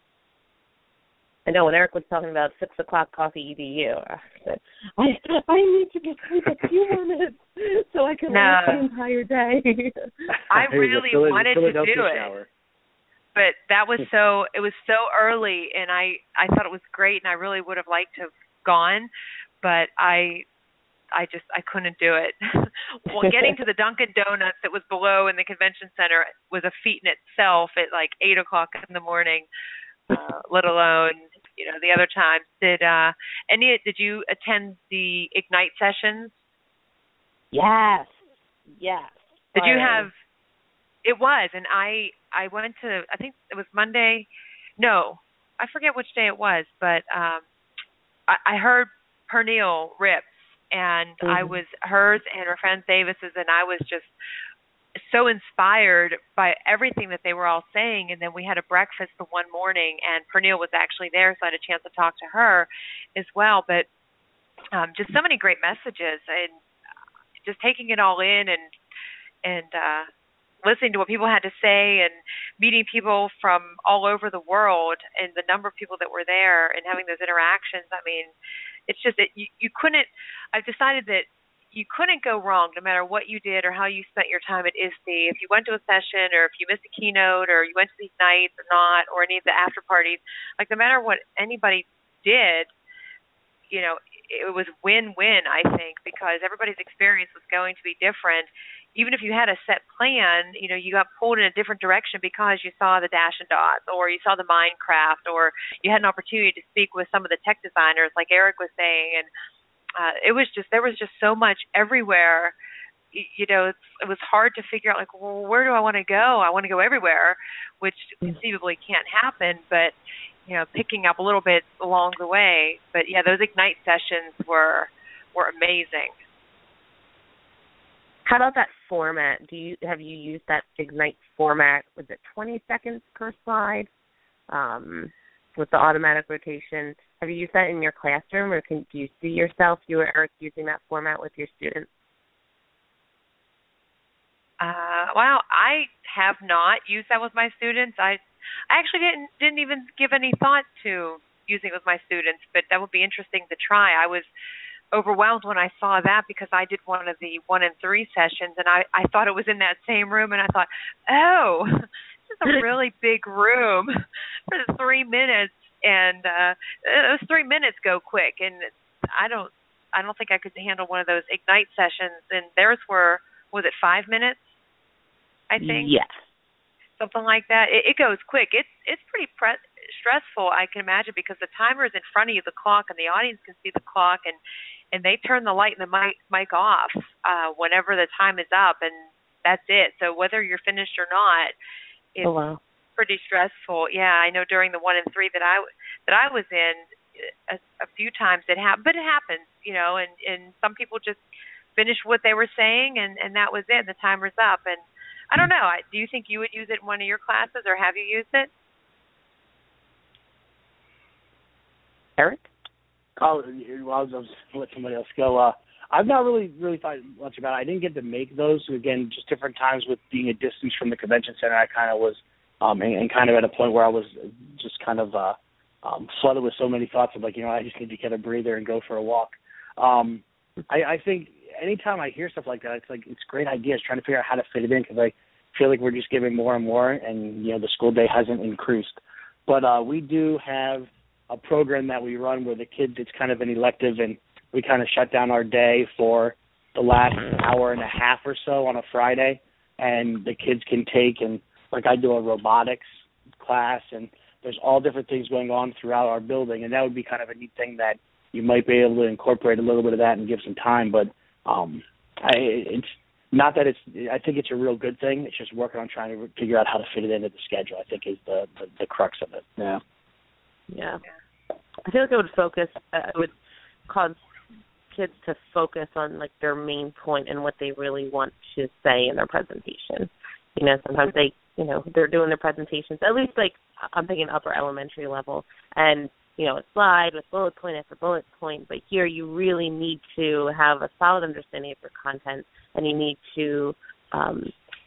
I know when Eric was talking about six o'clock coffee E D U, I said, I, I need to get sleep a few more minutes so I can no. last the entire day. I really Phil- wanted to do it, shower. but that was so, it was so early, and I, I thought it was great, and I really would have liked to have gone, but I, I just, I couldn't do it. Well, getting to the Dunkin' Donuts that was below in the convention center was a feat in itself at like eight o'clock in the morning, uh, let alone, you know, the other times. Did uh, any? Did you attend the Ignite sessions? Yes, yes. Did you have? It was, and I I went to. I think it was Monday. No, I forget which day it was, but um, I, I heard Pernille Rips, and mm-hmm. I was hers and her friend Davis's, and I was just so inspired by everything that they were all saying. And then we had a breakfast the one morning, and Pernille was actually there, so I had a chance to talk to her as well. But um, just so many great messages, and just taking it all in, and and uh, listening to what people had to say, and meeting people from all over the world, and the number of people that were there, and having those interactions. I mean, it's just that you, you couldn't. I've decided that you couldn't go wrong no matter what you did or how you spent your time at I S T E. If you went to a session, or if you missed a keynote, or you went to these nights or not, or any of the after parties, like no matter what anybody did, you know, it was win-win, I think, because everybody's experience was going to be different. Even if you had a set plan, you know, you got pulled in a different direction because you saw the dash and dots, or you saw the Minecraft, or you had an opportunity to speak with some of the tech designers, like Eric was saying, and Uh, it was just, there was just so much everywhere. You, you know, it's, it was hard to figure out, like, well, where do I want to go? I want to go everywhere, which conceivably can't happen, but, you know, picking up a little bit along the way. But, yeah, those Ignite sessions were were amazing. How about that format? Do you have you used that Ignite format? Was it twenty seconds per slide um, with the automatic rotation? Have you used that in your classroom, or can do you see yourself, you or Eric, using that format with your students? Uh, well, I have not used that with my students. I, I actually didn't didn't even give any thought to using it with my students, but that would be interesting to try. I was overwhelmed when I saw that because I did one of the one and three sessions, and I, I thought it was in that same room, and I thought, oh, this is a really big room for the three minutes. And uh, those three minutes go quick, and I don't, I don't think I could handle one of those Ignite sessions. And theirs were, was it five minutes? I think. Yes. Something like that. It, it goes quick. It's, it's pretty. Pre- stressful, I can imagine, because the timer is in front of you, the clock, and the audience can see the clock, and and they turn the light and the mic, mic off uh, whenever the time is up, and that's it. So whether you're finished or not, it's oh, wow. pretty stressful. Yeah, I know during the one and three that I that I was in, a, a few times it happened, but it happens, you know, and, and some people just finish what they were saying, and, and that was it, and the timer's up. And I don't know, I, do you think you would use it in one of your classes, or have you used it? Eric? Oh, well, I was, I was let somebody else go. Uh, I've not really really thought much about it. I didn't get to make those. Again, just different times with being a distance from the convention center, I kind of was, um, and, and kind of at a point where I was just kind of uh, um, flooded with so many thoughts of like, you know, I just need to get a breather and go for a walk. Um, I, I think anytime I hear stuff like that, it's like it's great ideas trying to figure out how to fit it in, because I feel like we're just giving more and more, and you know the school day hasn't increased. But uh, we do have a program that we run where the kids, it's kind of an elective, and we kind of shut down our day for the last hour and a half or so on a Friday, and the kids can take, and like I do a robotics class, and there's all different things going on throughout our building, and that would be kind of a neat thing that you might be able to incorporate a little bit of that and give some time. But um, I, it's not that it's, I think it's a real good thing. It's just working on trying to figure out how to fit it into the schedule, I think, is the, the, the crux of it. Yeah. Yeah. I feel like it would focus, uh, it would cause kids to focus on, like, their main point and what they really want to say in their presentation. You know, sometimes they, you know, they're doing their presentations, at least, like, I'm thinking upper elementary level, and, you know, a slide with bullet point after bullet point, but here you really need to have a solid understanding of your content, and you need to, um,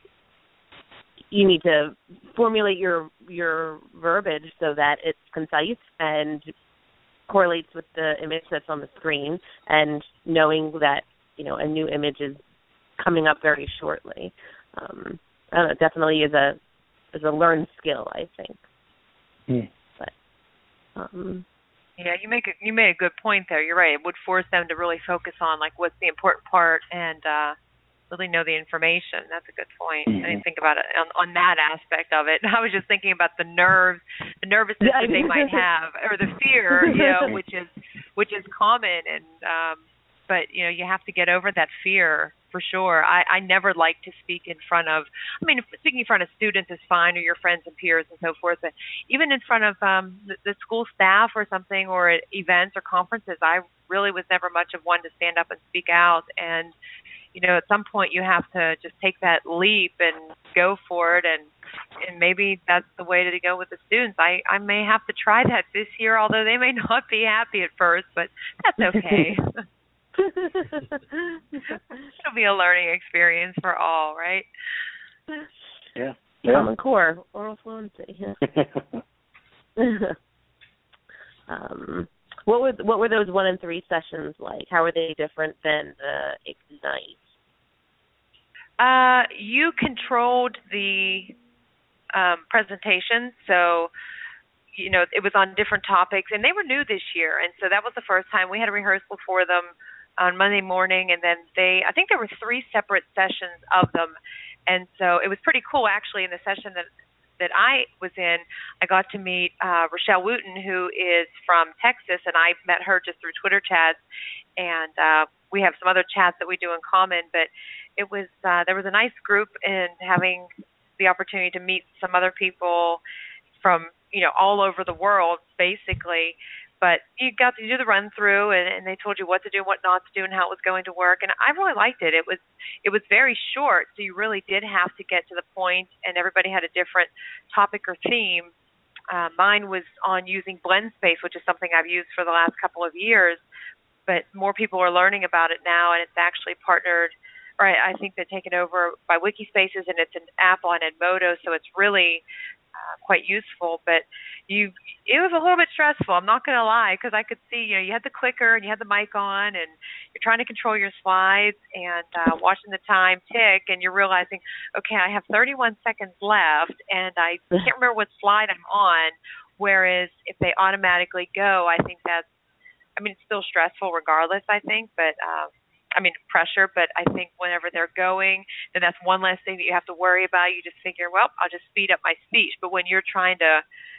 you need to formulate your your verbiage so that it's concise and correlates with the image that's on the screen, and knowing that, you know, a new image is coming up very shortly. Um, I don't know, definitely is a is a learned skill, I think. Mm. But um, yeah, you make a, you made a good point there. You're right. It would force them to really focus on like what's the important part and uh, really know the information. That's a good point. Mm-hmm. I didn't think about it on, on that aspect of it. I was just thinking about the nerves, the nervousness that they might have, or the fear, you know, which is which is common. And um, but you know, you have to get over that fear for sure. I, I never like to speak in front of. I mean, speaking in front of students is fine, or your friends and peers and so forth. But even in front of um, the, the school staff or something, or at events or conferences, I really was never much of one to stand up and speak out. And you know, at some point you have to just take that leap and go for it, and and maybe that's the way to go with the students. I, I may have to try that this year, although they may not be happy at first, but that's okay. It'll be a learning experience for all, right? Yeah. yeah. Common Core, oral fluency. um, what were what were those one and three sessions like? How were they different than the Ignite? Uh, you controlled the um, presentation, so you know it was on different topics, and they were new this year, and so that was the first time we had a rehearsal for them on Monday morning, and then they, I think there were three separate sessions of them, and so it was pretty cool actually. In the session that that I was in, I got to meet uh, Rochelle Wooten, who is from Texas, and I met her just through Twitter chats, and uh, we have some other chats that we do in common, but it was uh, there was a nice group, and having the opportunity to meet some other people from, you know, all over the world, basically. But you got to do the run through, and, and they told you what to do, what not to do, and how it was going to work. And I really liked it. It was it was very short, so you really did have to get to the point, and everybody had a different topic or theme. Uh, mine was on using BlendSpace, which is something I've used for the last couple of years, but more people are learning about it now, and it's actually partnered, or I, I think they're taken over by Wikispaces, and it's an app on Edmodo, so it's really uh, quite useful. But you, it was a little bit stressful, I'm not going to lie, because I could see, you know, you had the clicker and you had the mic on, and you're trying to control your slides and uh, watching the time tick, and you're realizing, okay, I have thirty-one seconds left, and I can't remember what slide I'm on, whereas if they automatically go, I think that's, I mean, it's still stressful regardless, I think, but uh, I mean, pressure, but I think whenever they're going, then that's one less thing that you have to worry about. You just figure, well, I'll just speed up my speech. But when you're trying to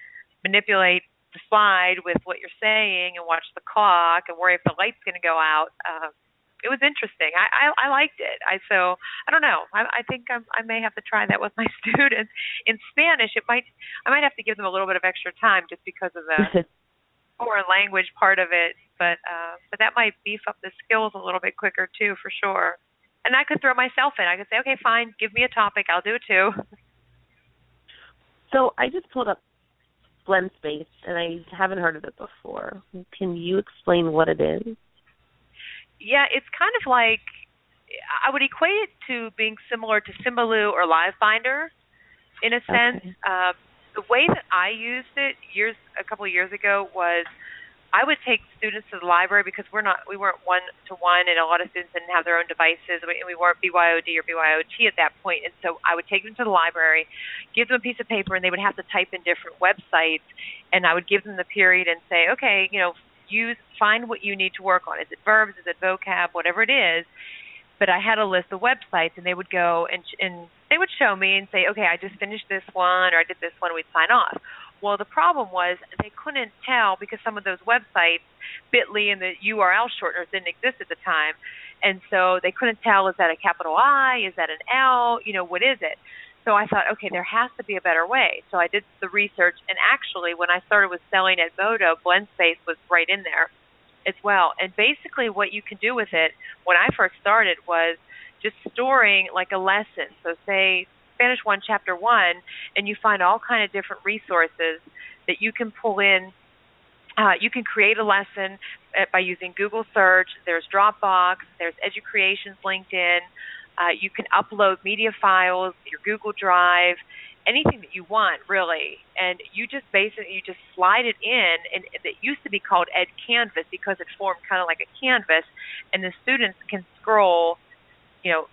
manipulate the slide with what you're saying and watch the clock and worry if the light's going to go out. Uh, it was interesting. I, I, I liked it. I so I don't know. I, I think I'm, I may have to try that with my students. In Spanish, it might I might have to give them a little bit of extra time just because of the foreign language part of it. But uh, but that might beef up the skills a little bit quicker too, for sure. And I could throw myself in. I could say, okay, fine, give me a topic. I'll do it too. So I just pulled up Blenspace, and I haven't heard of it before. Can you explain what it is? Yeah, it's kind of like, I would equate it to being similar to Symbaloo or LiveBinder in a sense. Okay. Uh, the way that I used it years, a couple of years ago was I would take students to the library because we're not, we weren't one-to-one, and a lot of students didn't have their own devices, and we weren't B Y O D or B Y O T at that point. And so I would take them to the library, give them a piece of paper, and they would have to type in different websites, and I would give them the period and say, okay, you know, use, find what you need to work on. Is it verbs? Is it vocab? Whatever it is. But I had a list of websites, and they would go and, and they would show me and say, okay, I just finished this one, or I did this one, and we'd sign off. Well, the problem was they couldn't tell because some of those websites, Bitly and the U R L shorteners didn't exist at the time. And so they couldn't tell, is that a capital I? Is that an L? You know, what is it? So I thought, okay, there has to be a better way. So I did the research, and actually when I started with selling at Modo, Blenspace was right in there as well. And basically what you can do with it, when I first started, was just storing like a lesson. So say Spanish one, Chapter one, and you find all kind of different resources that you can pull in. Uh, you can create a lesson by using Google search. There's Dropbox. There's Educreations LinkedIn. Uh, you can upload media files, your Google Drive, anything that you want, really. And you just basically, you just slide it in, and it used to be called Ed Canvas because it formed kind of like a canvas, and the students can scroll, you know,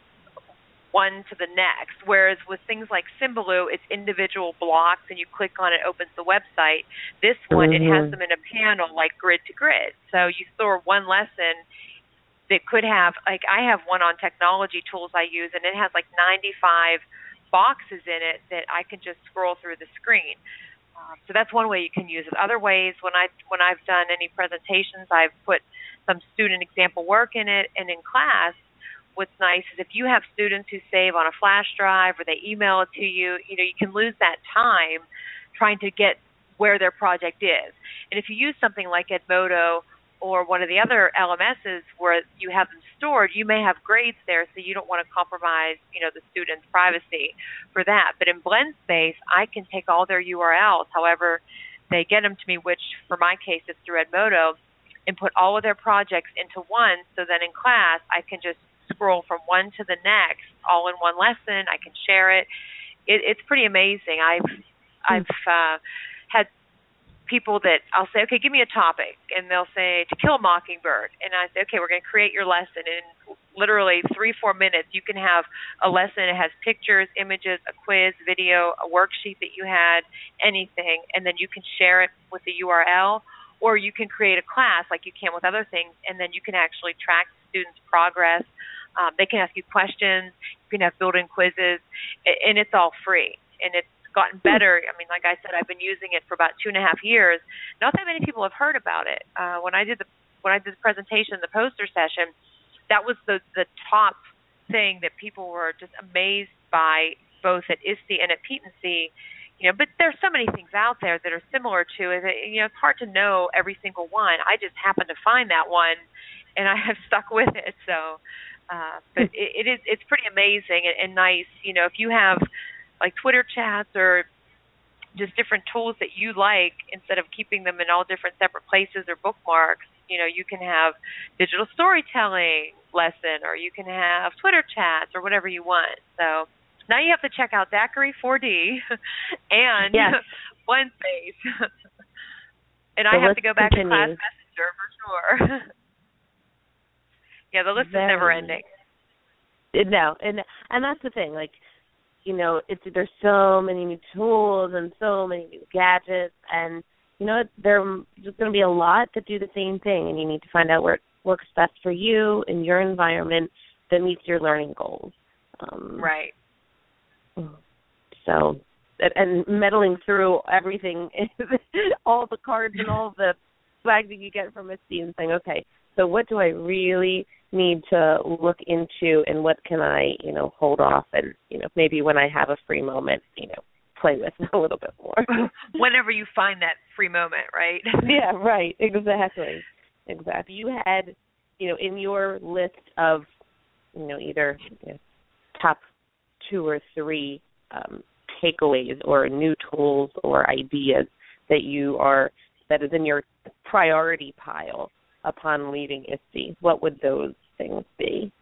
one to the next, whereas with things like Symbaloo, it's individual blocks, and you click on it, opens the website. This one, mm-hmm. it has them in a panel like grid to grid. So you store one lesson that could have, like I have one on technology tools I use, and it has like ninety-five boxes in it that I can just scroll through the screen. Uh, so that's one way you can use it. Other ways, when I when I've done any presentations, I've put some student example work in it, and in class, what's nice is if you have students who save on a flash drive or they email it to you, you know, you can lose that time trying to get where their project is. And if you use something like Edmodo or one of the other L M Ss where you have them stored, you may have grades there, so you don't want to compromise, you know, the student's privacy for that. But in Blenspace, I can take all their U R Ls, however they get them to me, which for my case is through Edmodo, and put all of their projects into one, so that in class I can just scroll from one to the next, all in one lesson. I can share it. it it's pretty amazing. I've I've uh, had people that I'll say, okay, give me a topic, and they'll say To Kill a Mockingbird, and I say, okay, we're going to create your lesson. In literally three four minutes, you can have a lesson. It has pictures, images, a quiz, video, a worksheet that you had, anything, and then you can share it with the U R L, or you can create a class like you can with other things, and then you can actually track students' progress. Um, they can ask you questions. You can have built-in quizzes, and it's all free. And it's gotten better. I mean, like I said, I've been using it for about two and a half years. Not that many people have heard about it. Uh, when I did the when I did the presentation, the poster session, that was the the top thing that people were just amazed by, both at I S T E and at P E T N C. You know, but there's so many things out there that are similar to it. You know, it's hard to know every single one. I just happened to find that one, and I have stuck with it. So. Uh, but it, it is, it's pretty amazing and, and nice. You know, if you have like Twitter chats or just different tools that you like, instead of keeping them in all different separate places or bookmarks, you know, you can have digital storytelling lesson, or you can have Twitter chats or whatever you want. So now you have to check out Daiquiri four D and yes. Blenspace. And the I have to go back continues. to Class Messenger for sure. Yeah, the list Very, is never ending. No, and and that's the thing. Like, you know, it's there's so many new tools and so many new gadgets, and you know, there's going to be a lot that do the same thing, and you need to find out where it works best for you in your environment that meets your learning goals. Um, right. So and, and meddling through everything, all the cards and all the swag that you get from I S T E and saying, okay, so what do I really need to look into, and what can I, you know, hold off and, you know, maybe when I have a free moment, you know, play with a little bit more. Whenever you find that free moment, right? Yeah, right. Exactly. Exactly. You had, you know, in your list of, you know, either you know, top two or three um, takeaways or new tools or ideas that you are, that is in your priority pile upon leaving I S T E, what would those things be?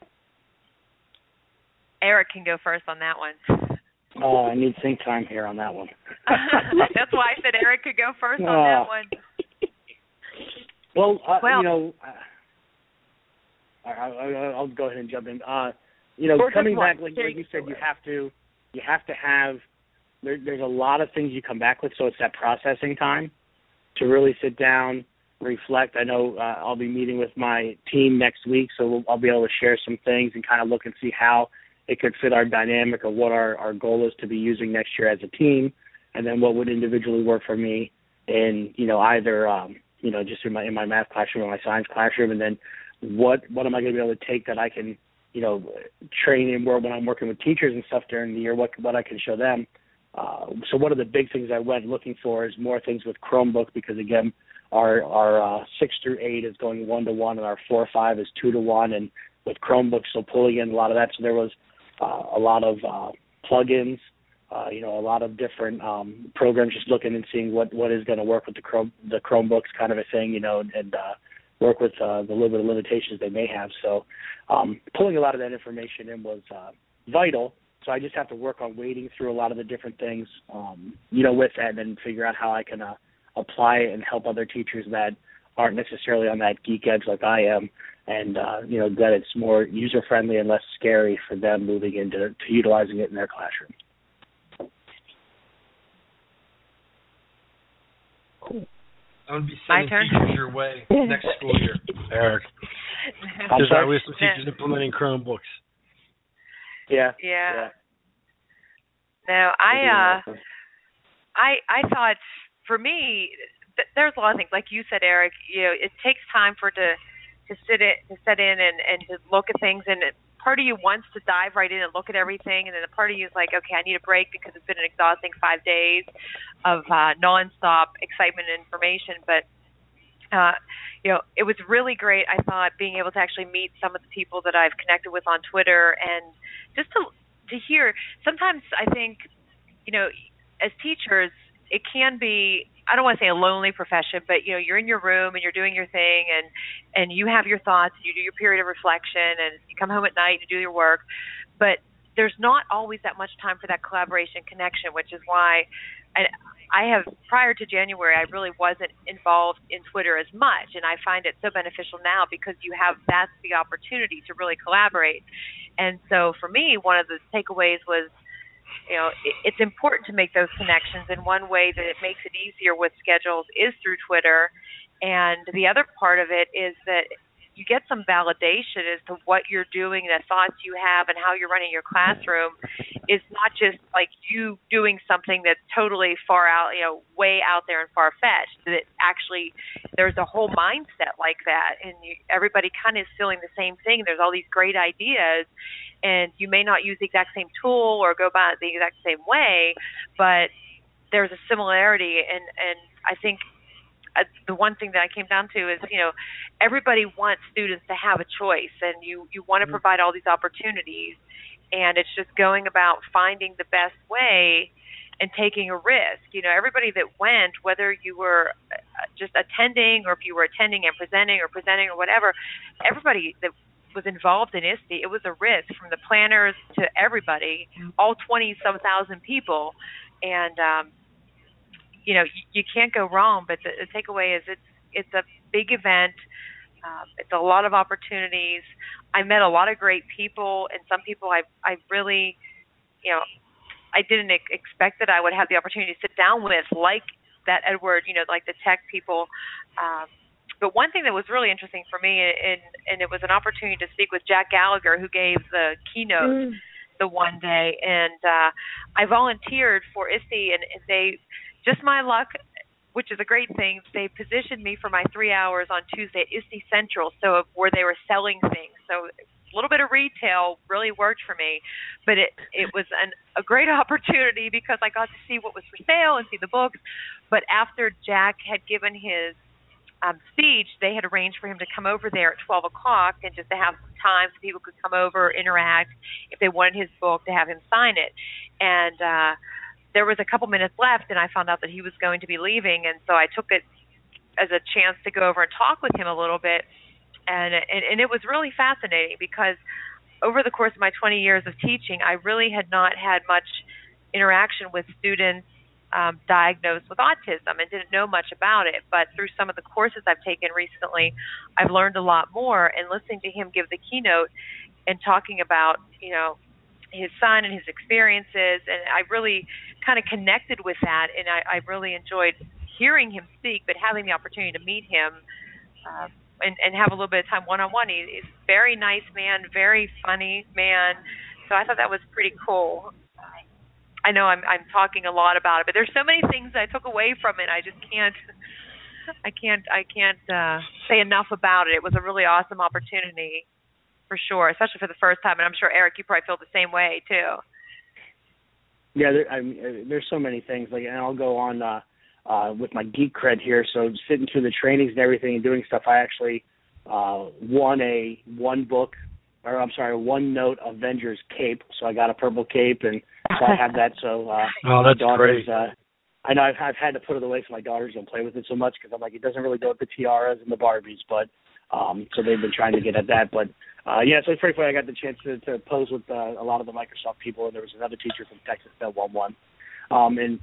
Eric can go first on that one. Oh, I need think time here on that one. That's why I said Eric could go first on uh, that one. Well, uh, well, you know, uh, I, I, I'll go ahead and jump in. Uh, you know, coming back, like, like you said, you have to, you have to have. There, there's a lot of things you come back with, so it's that processing time to really sit down, reflect. I know uh, I'll be meeting with my team next week, so we'll, I'll be able to share some things and kind of look and see how it could fit our dynamic of what our, our goal is to be using next year as a team, and then what would individually work for me in, you know, either, um, you know, just in my in my math classroom or my science classroom, and then what what am I going to be able to take that I can, you know, train in where when I'm working with teachers and stuff during the year, what what I can show them. Uh, so one of the big things I went looking for is more things with Chromebook, because again, our our uh, six through eight is going one to one, and our four or five is two to one, and with Chromebooks, so pulling in a lot of that. So there was Uh, a lot of uh, plugins, uh, you know, a lot of different um, programs, just looking and seeing what, what is going to work with the Chrome, the Chromebooks kind of a thing, you know, and, and uh, work with uh, the little bit of limitations they may have. So um, pulling a lot of that information in was uh, vital. So I just have to work on wading through a lot of the different things, um, you know, with that, and then figure out how I can uh, apply it and help other teachers that aren't necessarily on that geek edge like I am, and, uh, you know, that it's more user-friendly and less scary for them moving into to utilizing it in their classroom. Cool. I'm going to be sending teachers your way next school year, Eric. Because I wish some teachers implementing Chromebooks. Yeah. Yeah. yeah. No, I, uh, I, I thought, for me, th- there's a lot of things. Like you said, Eric, you know, it takes time for it to to sit in, to sit in and, and to look at things, and part of you wants to dive right in and look at everything, and then a part of you is like, okay, I need a break because it's been an exhausting five days of uh, nonstop excitement and information. But uh, you know, it was really great, I thought, being able to actually meet some of the people that I've connected with on Twitter, and just to to hear. Sometimes I think, you know, as teachers, it can be, I don't want to say a lonely profession, but, you know, you're in your room and you're doing your thing, and, and you have your thoughts, you do your period of reflection, and you come home at night to do your work. But there's not always that much time for that collaboration connection, which is why I, I have, prior to January, I really wasn't involved in Twitter as much, and I find it so beneficial now because you have, that's the opportunity to really collaborate. And so for me, one of the takeaways was, you know, it's important to make those connections, and one way that it makes it easier with schedules is through Twitter. And the other part of it is that you get some validation as to what you're doing, the thoughts you have, and how you're running your classroom is not just like you doing something that's totally far out, you know, way out there and far-fetched. That actually there's a whole mindset like that, and you, everybody kind of is feeling the same thing. There's all these great ideas, and you may not use the exact same tool or go about it the exact same way, but there's a similarity. And, and I think uh, the one thing that I came down to is, you know, everybody wants students to have a choice, and you, you want to provide all these opportunities, and it's just going about finding the best way and taking a risk. You know, everybody that went, whether you were just attending or if you were attending and presenting or presenting or whatever, everybody that was involved in I S T E, it was a risk, from the planners to everybody, all twenty-some thousand people. And, um, you know, you, you can't go wrong, but the, the takeaway is it's it's a big event. Um, it's a lot of opportunities. I met a lot of great people, and some people I I really, you know, I didn't ex- expect that I would have the opportunity to sit down with, like that Edward, you know, like the tech people. Um, But one thing that was really interesting for me, and, and it was an opportunity to speak with Jack Gallagher, who gave the keynote. Mm. the one day, and uh, I volunteered for I S T E, and they, just my luck, which is a great thing, they positioned me for my three hours on Tuesday at I S T E Central, so where they were selling things. So a little bit of retail really worked for me, but it it was an, a great opportunity because I got to see what was for sale and see the books. But after Jack had given his um, speech, they had arranged for him to come over there at twelve o'clock and just to have some time so people could come over, interact, if they wanted his book, to have him sign it. And uh, there was a couple minutes left, and I found out that he was going to be leaving, and so I took it as a chance to go over and talk with him a little bit. And, and and it was really fascinating because over the course of my twenty years of teaching, I really had not had much interaction with students um, diagnosed with autism and didn't know much about it. But through some of the courses I've taken recently, I've learned a lot more. And listening to him give the keynote and talking about, you know, his son and his experiences, and I really kind of connected with that. And I, I really enjoyed hearing him speak, but having the opportunity to meet him Uh, And, and have a little bit of time one-on-one. He, he's a very nice man, very funny man. So I thought that was pretty cool. I know I'm I'm talking a lot about it, but there's so many things I took away from it. I just can't I can't I can't uh, say enough about it. It was a really awesome opportunity for sure, especially for the first time. And I'm sure, Eric, you probably feel the same way too. Yeah, there, I mean, there's so many things. Like, and I'll go on. Uh, Uh, with my geek cred here, so sitting through the trainings and everything and doing stuff, I actually uh, won a one book, or I'm sorry, one note Avengers cape. So I got a purple cape, and so I have that. So uh, oh, that's my daughters, great. Uh, I know I've, I've had to put it away so my daughters don't play with it so much because I'm like, it doesn't really go with the tiaras and the Barbies, but um, so they've been trying to get at that. But uh, yeah, so it's pretty funny. I got the chance to, to pose with uh, a lot of the Microsoft people, and there was another teacher from Texas that won one. Um, and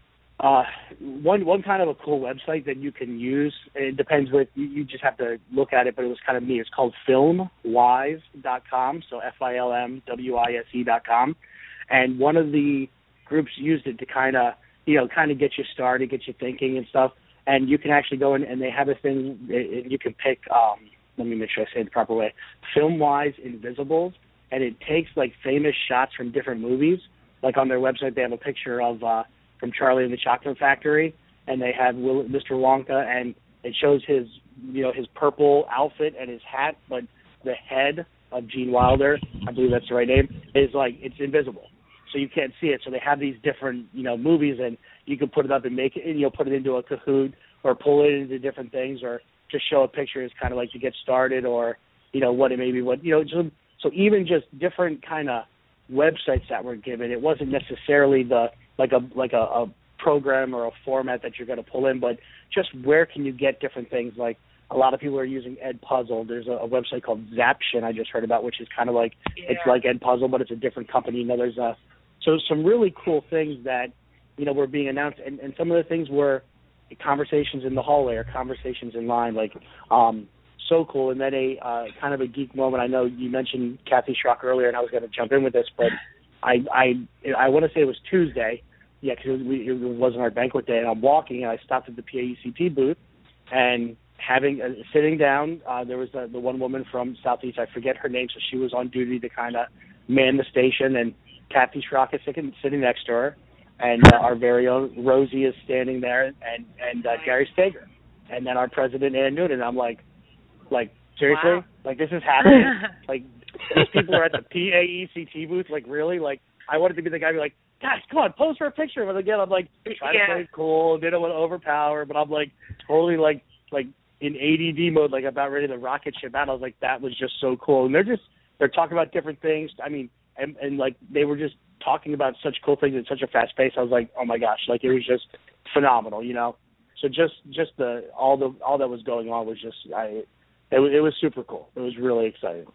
Uh, one one kind of a cool website that you can use. It depends what you, you just have to look at it, but it was kind of neat. It's called filmwise dot com, so F I L M W I S E dot com. And one of the groups used it to kind of, you know, kind of get you started, get you thinking and stuff. And you can actually go in and they have a thing. It, you can pick. Um, let me make sure I say it the proper way. Filmwise Invisibles, and it takes like famous shots from different movies. Like on their website, they have a picture of. Uh, from Charlie and the Chocolate Factory, and they have Will, Mister Wonka, and it shows his, you know, his purple outfit and his hat, but the head of Gene Wilder, I believe that's the right name, is like, it's invisible. So you can't see it. So they have these different, you know, movies, and you can put it up and make it, you know, put it into a Kahoot or pull it into different things or just show a picture as kind of like to get started or, you know, what it may be, what, you know, so, so even just different kind of websites that were given. It wasn't necessarily the, like a like a, a program or a format that you're going to pull in, but just where can you get different things? Like a lot of people are using Edpuzzle. There's a, a website called Zaption I just heard about, which is kind of like yeah. It's like Edpuzzle, but it's a different company. You know, there's a so some really cool things that you know were being announced, and, and some of the things were conversations in the hallway or conversations in line, like um, so cool. And then a uh, kind of a geek moment. I know you mentioned Kathy Schrock earlier, and I was going to jump in with this, but. I I I want to say it was Tuesday, yeah, because it, it wasn't our banquet day. And I'm walking, and I stopped at the P A E C T booth, and having uh, sitting down, uh, there was uh, the one woman from Southeast. I forget her name, so she was on duty to kind of man the station. And Kathy Schrock is sitting, sitting next to her, and uh, our very own Rosie is standing there, and and uh, Gary Steger, and then our president Ann Noonan. I'm like, like seriously, wow. like this is happening, like. These people are at the P A E C T booth, like really, like I wanted to be the guy, be like, guys, come on, pose for a picture. But again, I'm like trying yeah. to play it cool, didn't want to overpower, but I'm like totally like like in A D D mode, like about ready to rocket ship out. I was like, that was just so cool, and they're just they're talking about different things. I mean, and, and like they were just talking about such cool things at such a fast pace. I was like, oh my gosh, like it was just phenomenal, you know. So just just the all the all that was going on was just I it was it was super cool. It was really exciting.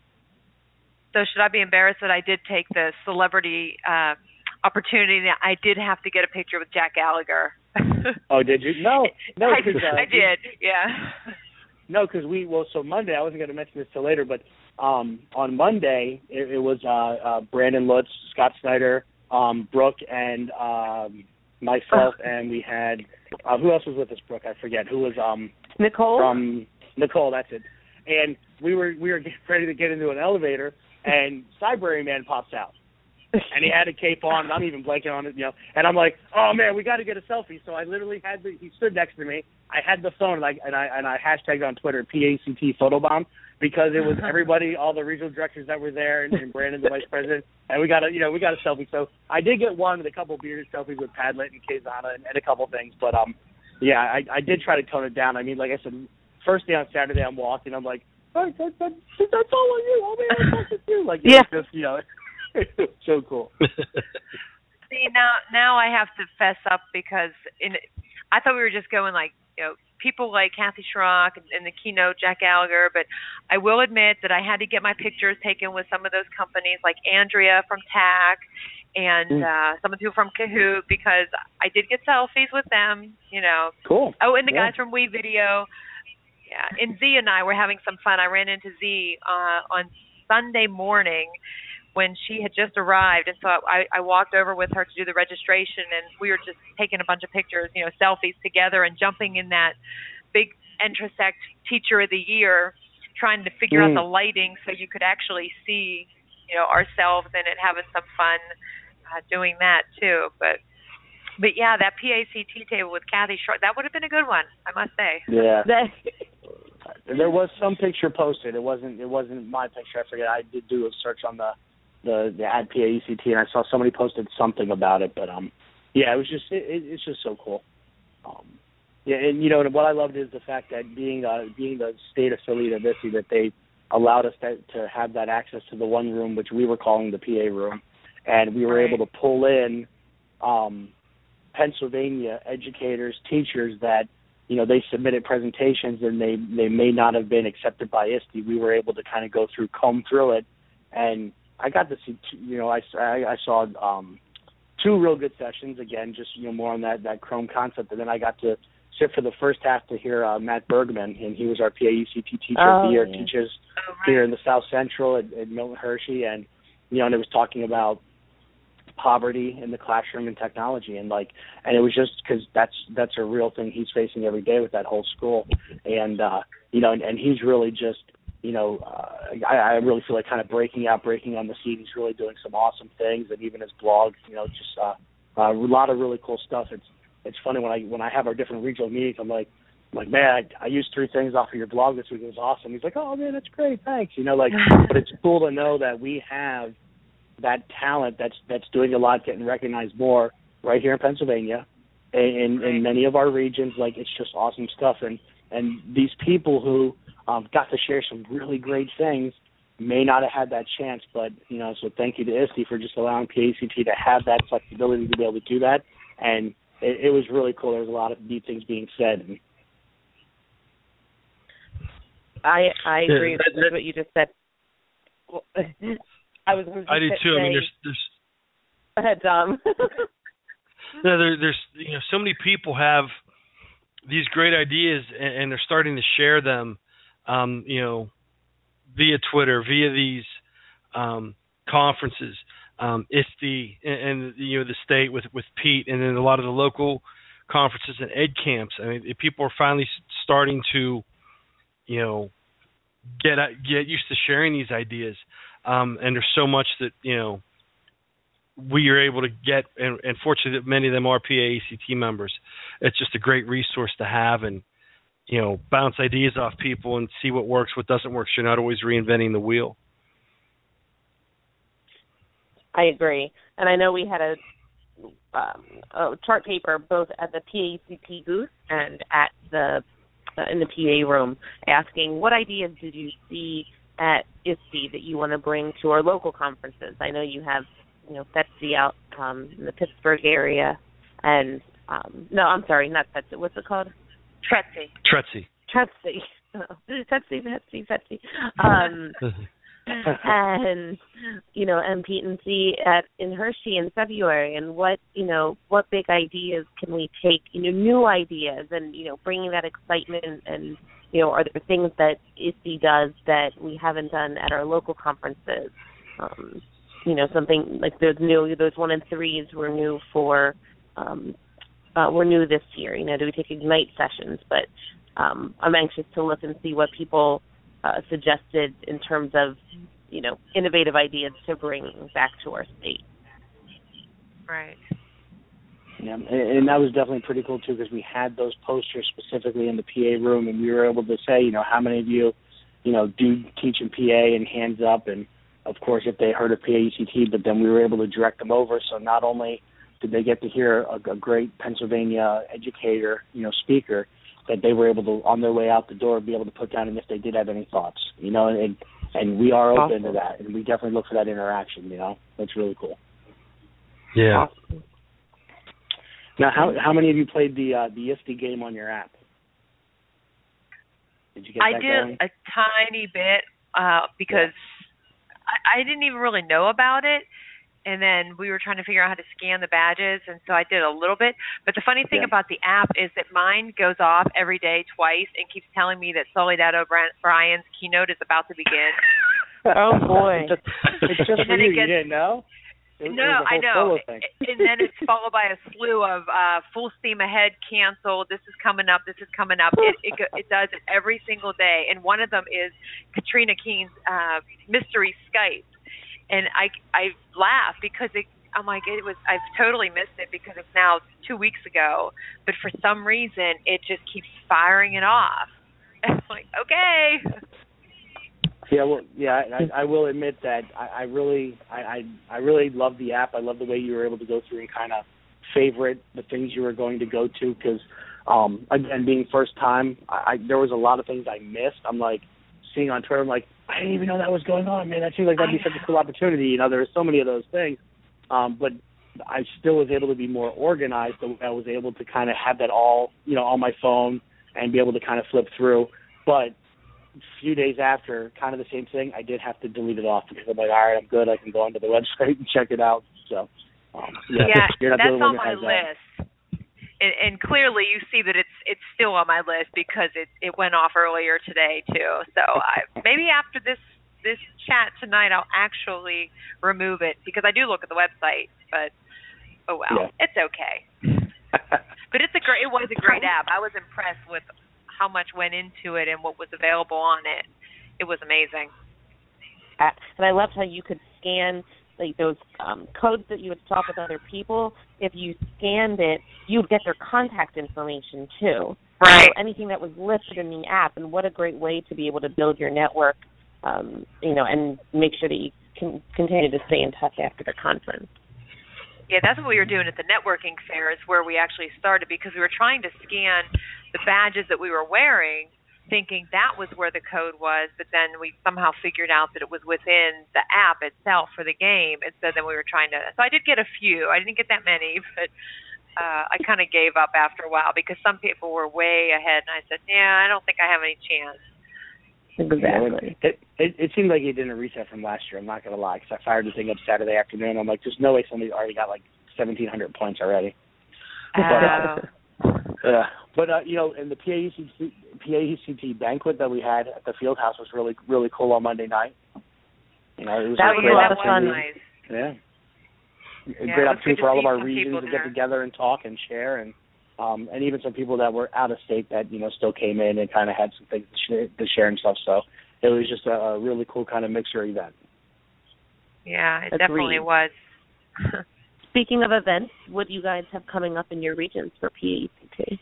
So should I be embarrassed that I did take the celebrity uh, opportunity? I did have to get a picture with Jack Gallagher. Oh, did you? No, no. I, uh, I did, yeah. No, because we, well, so Monday, I wasn't going to mention this till later, but um, on Monday, it, it was uh, uh, Brandon Lutz, Scott Snyder, um, Brooke, and um, myself, and we had, uh, who else was with us, Brooke? I forget. Who was, um, Nicole? From Nicole, that's it. And we were we were ready to get into an elevator, and Cyberry Man pops out. and he had a cape on, and I'm even blanking on it, you know. And I'm like, oh man, we got to get a selfie. So I literally had the, he stood next to me. I had the phone, and I and I, and I hashtagged on Twitter P A C T photobomb because it was everybody, all the regional directors that were there, and, and Brandon, the vice president, and we got a you know we got a selfie. So I did get one with a couple of bearded selfies with Padlet and Kazana and, and a couple of things, but um yeah, I, I did try to tone it down. I mean, like I said, first day on Saturday, I'm walking, I'm like, oh, that, that, that's all on you. Oh man, that's what you like. Yeah, just you know. So cool. See, now now I have to fess up because in I thought we were just going like, you know, people like Kathy Schrock and, and the keynote Jack Gallagher, but I will admit that I had to get my pictures taken with some of those companies like Andrea from T A C and uh, some of the people from Kahoot because I did get selfies with them, you know. Cool. Oh, and the yeah. guys from We Video. Yeah, and Z and I were having some fun. I ran into Z uh, on Sunday morning when she had just arrived, and so I, I walked over with her to do the registration, and we were just taking a bunch of pictures, you know, selfies together and jumping in that big Intersect Teacher of the Year, trying to figure mm. out the lighting so you could actually see, you know, ourselves in it, having some fun uh, doing that too. But but yeah, that P A C T table with Kathy Short, that would have been a good one, I must say. Yeah. There was some picture posted. It wasn't it wasn't my picture. I forget. I did do a search on the the, the ad P A E C T, and I saw somebody posted something about it. But um, yeah, it was just it, it's just so cool. Um, yeah, and you know what I loved is the fact that being uh, being the state affiliate of I S T E, that they allowed us to, to have that access to the one room, which we were calling the P A room, and we were right. able to pull in um, Pennsylvania educators, teachers that, you know, they submitted presentations and they, they may not have been accepted by I S T E. We were able to kind of go through, comb through it, and I got to see, you know, I, I, I saw um, two real good sessions, again, just, you know, more on that, that Chrome concept, and then I got to sit for the first half to hear uh, Matt Bergman, and he was our P A E C T Teacher oh, of the Year, yeah. teaches oh, right. here in the South Central at, at Milton Hershey, and, you know, and it was talking about poverty in the classroom and technology, and like, and it was just because that's that's a real thing he's facing every day with that whole school, and uh, you know, and, and he's really just, you know, uh, I, I really feel like kind of breaking out, breaking on the scene. He's really doing some awesome things, and even his blog, you know, just uh, uh, a lot of really cool stuff. It's it's funny when I when I have our different regional meetings, I'm like, I'm like, man, I, I used three things off of your blog this week. It was awesome. He's like, oh man, that's great, thanks. You know, like, but it's cool to know that we have that talent that's that's doing a lot, getting recognized more right here in Pennsylvania, in, in many of our regions. Like, it's just awesome stuff, and and these people who um, got to share some really great things may not have had that chance, but you know, so thank you to I S T E for just allowing P A E C T to have that flexibility to be able to do that, and it, it was really cool. There was a lot of neat things being said. I I agree Yeah, with that, that, what you just said. Well, I was. I do too. Say, I mean, there's there's. Go ahead, Dom. No, there, there's you know so many people have these great ideas and, and they're starting to share them, um, you know, via Twitter, via these um, conferences, um, I S T E, and, and you know the state with with Pete, and then a lot of the local conferences and ed camps. I mean, people are finally starting to, you know, get get used to sharing these ideas. Um, and there's so much that, you know, we are able to get, and, and fortunately that many of them are P A E C T members. It's just a great resource to have, and, you know, bounce ideas off people and see what works, what doesn't work. So you're not always reinventing the wheel. I agree. And I know we had a, um, a chart paper both at the P A E C T booth and at the uh, in the P A room asking what ideas did you see at I S T E that you want to bring to our local conferences. I know you have, you know, F E T S I out um, in the Pittsburgh area, and um, no, I'm sorry, not F E T S I. What's it called? T R E T S I. T T R E T S I. R E T S I. F E T S I, F E T S I, F E T S I. Um, and, you know, and Pete and C at in Hershey in February, and what, you know, what big ideas can we take, you know, new ideas, and, you know, bringing that excitement, and, and you know, are there things that I S T E does that we haven't done at our local conferences? Um, you know, something like those new, those one and threes were new for, um, uh, were new this year. You know, do we take Ignite sessions? But um, I'm anxious to look and see what people uh, suggested in terms of, you know, innovative ideas to bring back to our state. Right. Yeah, and, and that was definitely pretty cool too, because we had those posters specifically in the P A room, and we were able to say, you know, how many of you, you know, do teach in P A, and hands up, and of course if they heard of P A E C T, but then we were able to direct them over. So not only did they get to hear a, a great Pennsylvania educator, you know, speaker, that they were able to, on their way out the door, be able to put down, and if they did have any thoughts, you know, and and we are open awesome. to that, and we definitely look for that interaction. You know, that's really cool. Yeah. Awesome. Now, how how many of you played the uh, the I S T E game on your app? Did you get I that did going? a tiny bit uh, because I, I didn't even really know about it. And then we were trying to figure out how to scan the badges, and so I did a little bit. But the funny thing Yeah. about the app is that mine goes off every day twice and keeps telling me that Soledad O'Brien's keynote is about to begin. Oh, boy. it's just, it's just And for then you. it gets- You didn't know? It, No, it was a I whole know. solo thing. And then it's followed by a slew of uh, full steam ahead, canceled, this is coming up, this is coming up. It, it, go- it does it every single day. And one of them is Katrina Keen's uh, mystery Skype. And I, I laugh because it, I'm like, it was, I've totally missed it because it's now two weeks ago. But for some reason, it just keeps firing it off. And I'm like, okay. Yeah, well, yeah, I, I will admit that I, I really, I, I, I really love the app. I love the way you were able to go through and kind of favorite the things you were going to go to. Because, um, again, being first time, I, I, there was a lot of things I missed. I'm like seeing on Twitter, I'm like, I didn't even know that was going on, man. That seems like that'd be such a cool opportunity. You know, there are so many of those things, um, but I still was able to be more organized. So I was able to kind of have that all, you know, on my phone and be able to kind of flip through. But a few days after, kind of the same thing, I did have to delete it off because I'm like, all right, I'm good. I can go onto the website and check it out. So, um, yeah, Yeah, you're not the that's only one on that my has that. list. And, and clearly, you see that it's it's still on my list because it it went off earlier today too. So I, maybe after this this chat tonight, I'll actually remove it because I do look at the website. But oh well, Yeah. it's okay. But it's a great. It was a great app. I was impressed with how much went into it and what was available on it. It was amazing. Uh, and I loved how you could scan like those um, codes that you would swap with other people. If you scanned it, you'd get their contact information too. Right. So anything that was listed in the app, and what a great way to be able to build your network, um, you know, and make sure that you can continue to stay in touch after the conference. Yeah, that's what we were doing at the networking fair is where we actually started because we were trying to scan the badges that we were wearing, thinking that was where the code was, but then we somehow figured out that it was within the app itself for the game, and so then we were trying to, so I did get a few. I didn't get that many, but uh, I kind of gave up after a while because some people were way ahead, and I said, yeah, I don't think I have any chance. Exactly. It, it it seemed like it didn't reset from last year. I'm not gonna lie, because I fired the thing up Saturday afternoon. I'm like, there's no way somebody already got like seventeen hundred points already. Oh. But, uh, uh, but uh, you know, in the P A E C T, P A E C T banquet that we had at the field house was really really cool on Monday night. You know, it was That a was great a lot of fun. opportunity. Nice. Yeah. A Yeah, great it was opportunity good for to all of see our some regions people to get there. together and talk and share, and um, and even some people that were out of state that you know still came in and kind of had some things to share, to share and stuff. So it was just a, a really cool kind of mixer event. Yeah, it Agreed. definitely was. Speaking of events, what do you guys have coming up in your regions for P A E C T?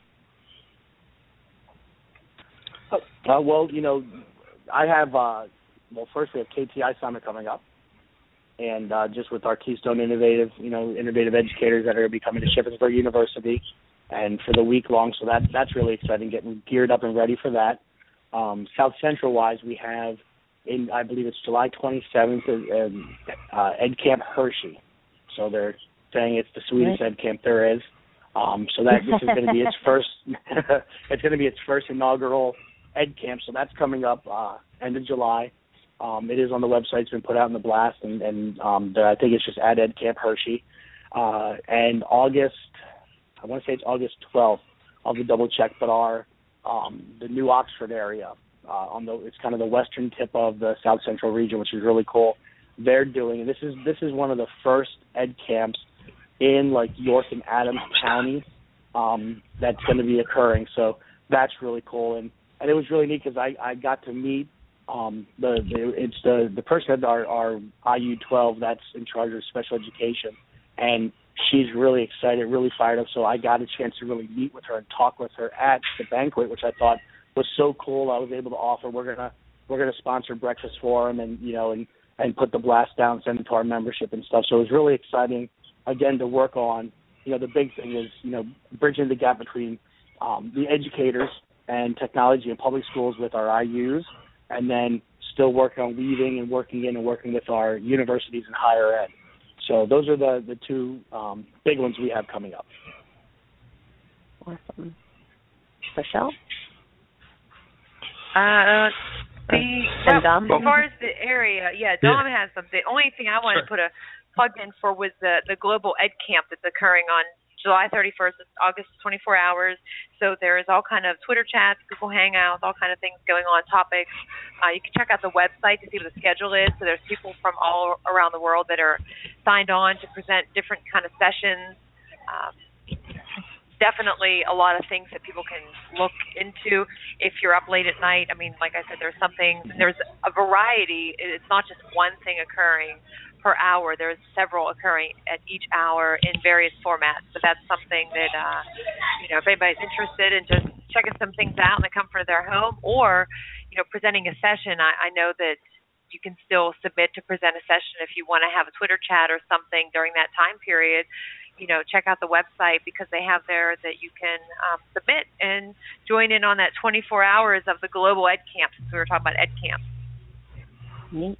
Uh, well, you know, I have, uh, well, first we have K T I Summit coming up. And uh, just with our Keystone Innovative, you know, innovative educators that are going to be coming to Shippensburg University and for the week long. So that that's really exciting, getting geared up and ready for that. Um, South Central-wise, we have, in I believe it's July twenty-seventh, uh, uh, Ed Camp Hershey. So they're saying it's the sweetest Ed Camp there is. Um, so that this is going to be its first, it's going to be its first inaugural Ed Camp. So that's coming up uh, end of July. Um, it is on the website. It's been put out in the blast, and, and um, the, I think it's just at Ed Camp Hershey. Uh, and August, I want to say it's August twelfth. I'll have to double check, but our um, the New Oxford area uh, on the it's kind of the western tip of the South Central region, which is really cool. They're doing, and this is this is one of the first Ed camps in like York and Adams County um, that's going to be occurring. So that's really cool, and and it was really neat because I, I got to meet. Um, the, the it's the the person at our, our I U twelve that's in charge of special education, and she's really excited, really fired up. So I got a chance to really meet with her and talk with her at the banquet, which I thought was so cool. I was able to offer we're gonna we're gonna sponsor breakfast for them, and you know, and and put the blast down, send it to our membership and stuff. So it was really exciting, again, to work on. You know, the big thing is, you know, bridging the gap between um, the educators and technology in public schools with our I Us, and then still working on weaving and working in and working with our universities and higher ed. So those are the, the two um, big ones we have coming up. Awesome. Michelle? Uh, the and Dom? As far as the area, yeah, Dom yeah. has some. The only thing I wanted sure. to put a plug in for was the the Global Ed Camp that's occurring on July thirty-first. It's August, twenty-four hours. So there is all kind of Twitter chats, Google Hangouts, all kind of things going on, topics. Uh, you can check out the website to see what the schedule is. So there's people from all around the world that are signed on to present different kind of sessions. Um, definitely a lot of things that people can look into if you're up late at night. I mean, like I said, there's something, there's a variety. It's not just one thing occurring per hour. There's several occurring at each hour in various formats. But that's something that, uh, you know, if anybody's interested in just checking some things out in the comfort of their home, or, you know, presenting a session, I, I know that you can still submit to present a session if you want to have a Twitter chat or something during that time period. You know, check out the website, because they have there that you can um, submit and join in on that twenty-four hours of the Global Ed Camp, since we were talking about Ed Camp. Neat.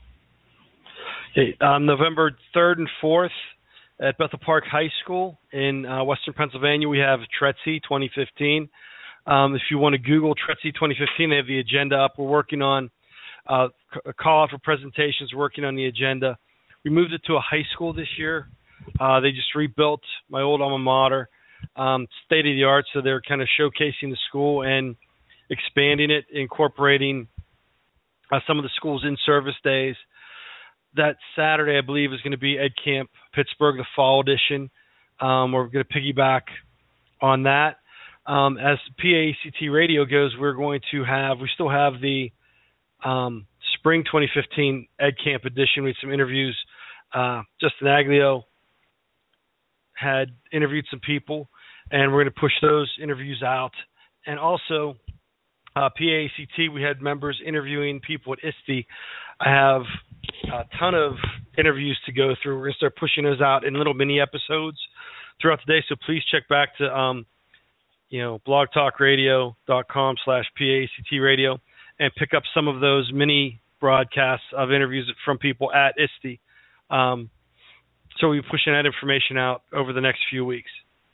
Okay, um, November third and fourth at Bethel Park High School in uh, Western Pennsylvania, we have Tretzy twenty fifteen. Um, if you want to Google Tretzy twenty fifteen, they have the agenda up. We're working on uh, a call out for presentations, working on the agenda. We moved it to a high school this year. Uh, they just rebuilt my old alma mater, um, state of the art, so they're kind of showcasing the school and expanding it, incorporating uh, some of the school's in-service days. That Saturday, I believe, is going to be Ed Camp Pittsburgh, the fall edition. Um, we're going to piggyback on that. Um, as P A C T radio goes, we're going to have, we still have the um, spring twenty fifteen Ed Camp edition with some interviews. Uh, Justin Aglio had interviewed some people, and we're going to push those interviews out. And also, uh, P A C T, we had members interviewing people at I S T E. I have a ton of interviews to go through. We're going to start pushing those out in little mini episodes throughout the day, so please check back to um, you know, blogtalkradio.com slash PACT radio and pick up some of those mini broadcasts of interviews from people at I S T E. Um, so we'll be pushing that information out over the next few weeks.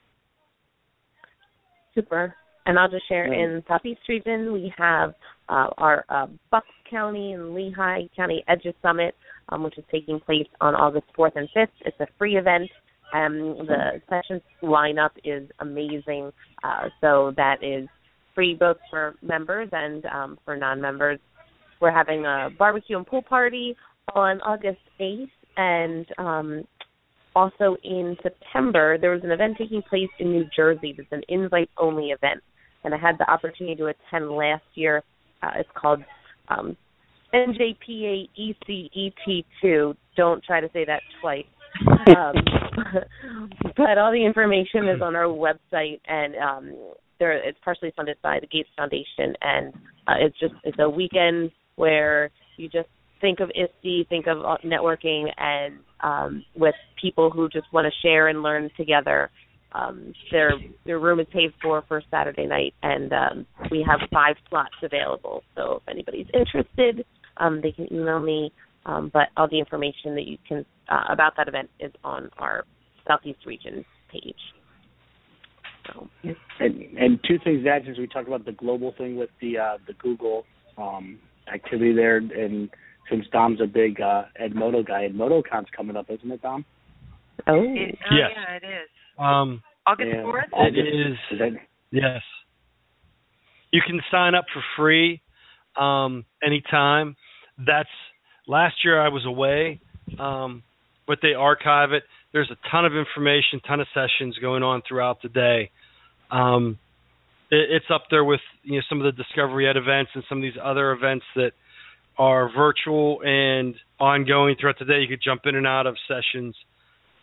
Super. And I'll just share, in Southeast region, we have uh, our uh, Bucks County and Lehigh County Edges Summit, um, which is taking place on August fourth and fifth. It's a free event. Um, the session lineup is amazing. Uh, so that is free both for members and um, for non-members. We're having a barbecue and pool party on August eighth. And um, also in September, there was an event taking place in New Jersey. It's an invite-only event. And I had the opportunity to attend last year. Uh, it's called um, N J P A E C E T two. Don't try to say that twice. um, but all the information is on our website, and um, there, it's partially funded by the Gates Foundation. And uh, it's just it's a weekend where you just think of I S T E, think of networking, and um, with people who just want to share and learn together. Um, their their room is paid for for Saturday night, and um, we have five slots available. So if anybody's interested, um, they can email me. Um, but all the information that you can uh, about that event is on our Southeast region page. So. And, and two things that since we talked about the global thing with the uh, the Google um, activity there, and since Dom's a big uh, Edmodo guy, EdmodoCon's coming up, isn't it, Dom? Oh, it, oh yes. yeah, it is. Um, August fourth? It is, is that... yes. You can sign up for free um, anytime. That's, last year I was away, um, but they archive it. There's a ton of information, ton of sessions going on throughout the day. Um, it, it's up there with you know some of the Discovery Ed events and some of these other events that are virtual and ongoing throughout the day. You could jump in and out of sessions.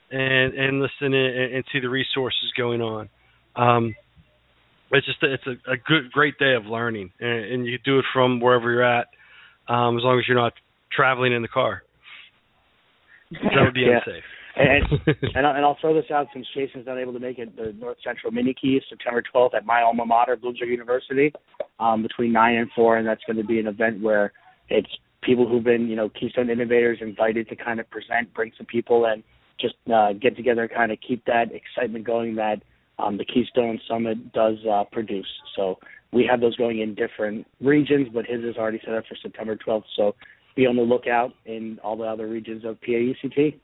and and listen and, and see the resources going on. Um, it's just a, it's a, a good great day of learning, and, and you do it from wherever you're at, um, as long as you're not traveling in the car. That would be yeah. unsafe. And, and, and I'll throw this out since Jason's not able to make it. The North Central Mini Keys, September twelfth at my alma mater, Bloomsburg University, um, between nine and four, and that's going to be an event where it's people who've been, you know, Keystone innovators invited to kind of present, bring some people, and just uh, get together and kind of keep that excitement going that um, the Keystone Summit does uh, produce. So we have those going in different regions, but his is already set up for September twelfth. So be on the lookout in all the other regions of P A E C T.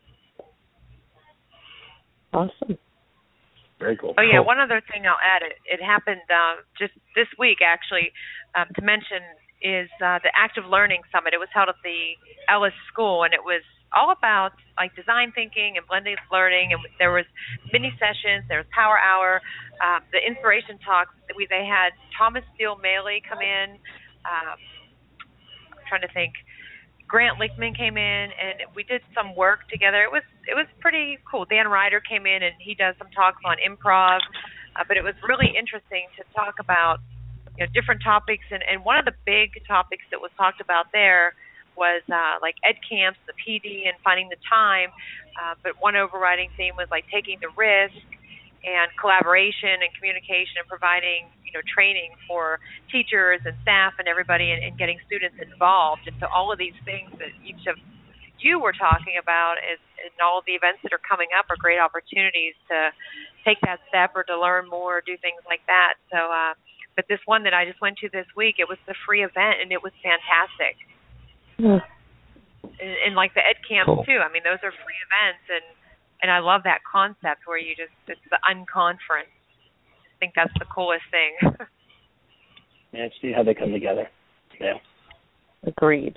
Awesome. Very cool. Oh, yeah, cool. one other thing I'll add. It, it happened um, just this week, actually, um, to mention is uh, the Active Learning Summit. It was held at the Ellis School, and it was all about like design thinking and blended learning. And there was mini sessions, there was power hour, uh, the inspiration talks. We they had Thomas Steele Maley come in. Um, I'm trying to think. Grant Lichtman came in, and we did some work together. It was it was pretty cool. Dan Ryder came in, and he does some talks on improv. Uh, but it was really interesting to talk about, you know, different topics. And, and one of the big topics that was talked about there was uh, like ed camps, the P D, and finding the time. Uh, but one overriding theme was like taking the risk and collaboration and communication and providing, you know, training for teachers and staff and everybody, and, and getting students involved. And so all of these things that each of you were talking about is, and all of the events that are coming up are great opportunities to take that step or to learn more, or do things like that. So, uh, but this one that I just went to this week, it was the free event, and it was fantastic. Mm. And, and like the ed camps Cool. too. I mean, those are free events, and And I love that concept where you just, it's the unconference. I think that's the coolest thing. Yeah, see how they come together. Yeah. Agreed.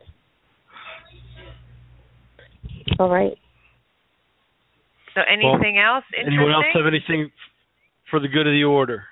All right. So anything well, else interesting? Anyone else have anything for the good of the order?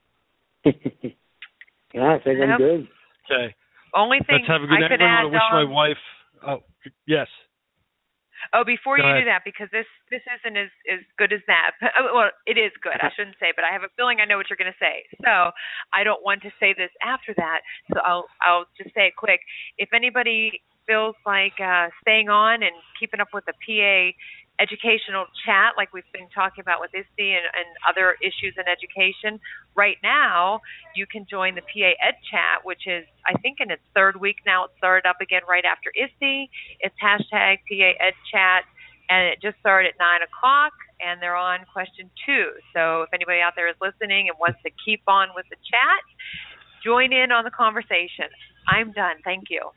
Yeah, I think nope. I'm good. Okay. Only thing Let's have a good I night. could I add, want to wish um, my wife. Oh, yes. Oh, before Go you ahead. do that, because this this isn't as, as good as that. Well, it is good, I shouldn't say, but I have a feeling I know what you're going to say. So I don't want to say this after that, so I'll I'll just say it quick. If anybody feels like uh, staying on and keeping up with the P A educational chat, like we've been talking about with I S T E and, and other issues in education, right now you can join the P A Ed Chat, which is, I think, in its third week now. It started up again right after I S T E. It's hashtag P A Ed Chat, and it just started at nine o'clock, and they're on question two. So if anybody out there is listening and wants to keep on with the chat, join in on the conversation. I'm done. Thank you.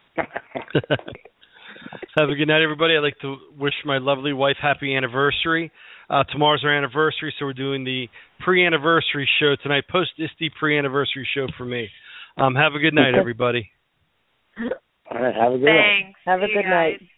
Have a good night, everybody. I'd like to wish my lovely wife happy anniversary. Uh, tomorrow's our anniversary, so we're doing the pre-anniversary show tonight, post-I S T E pre-anniversary show for me. Um, have a good night, everybody. All right, have a good Thanks. night. Have a See good you night. guys.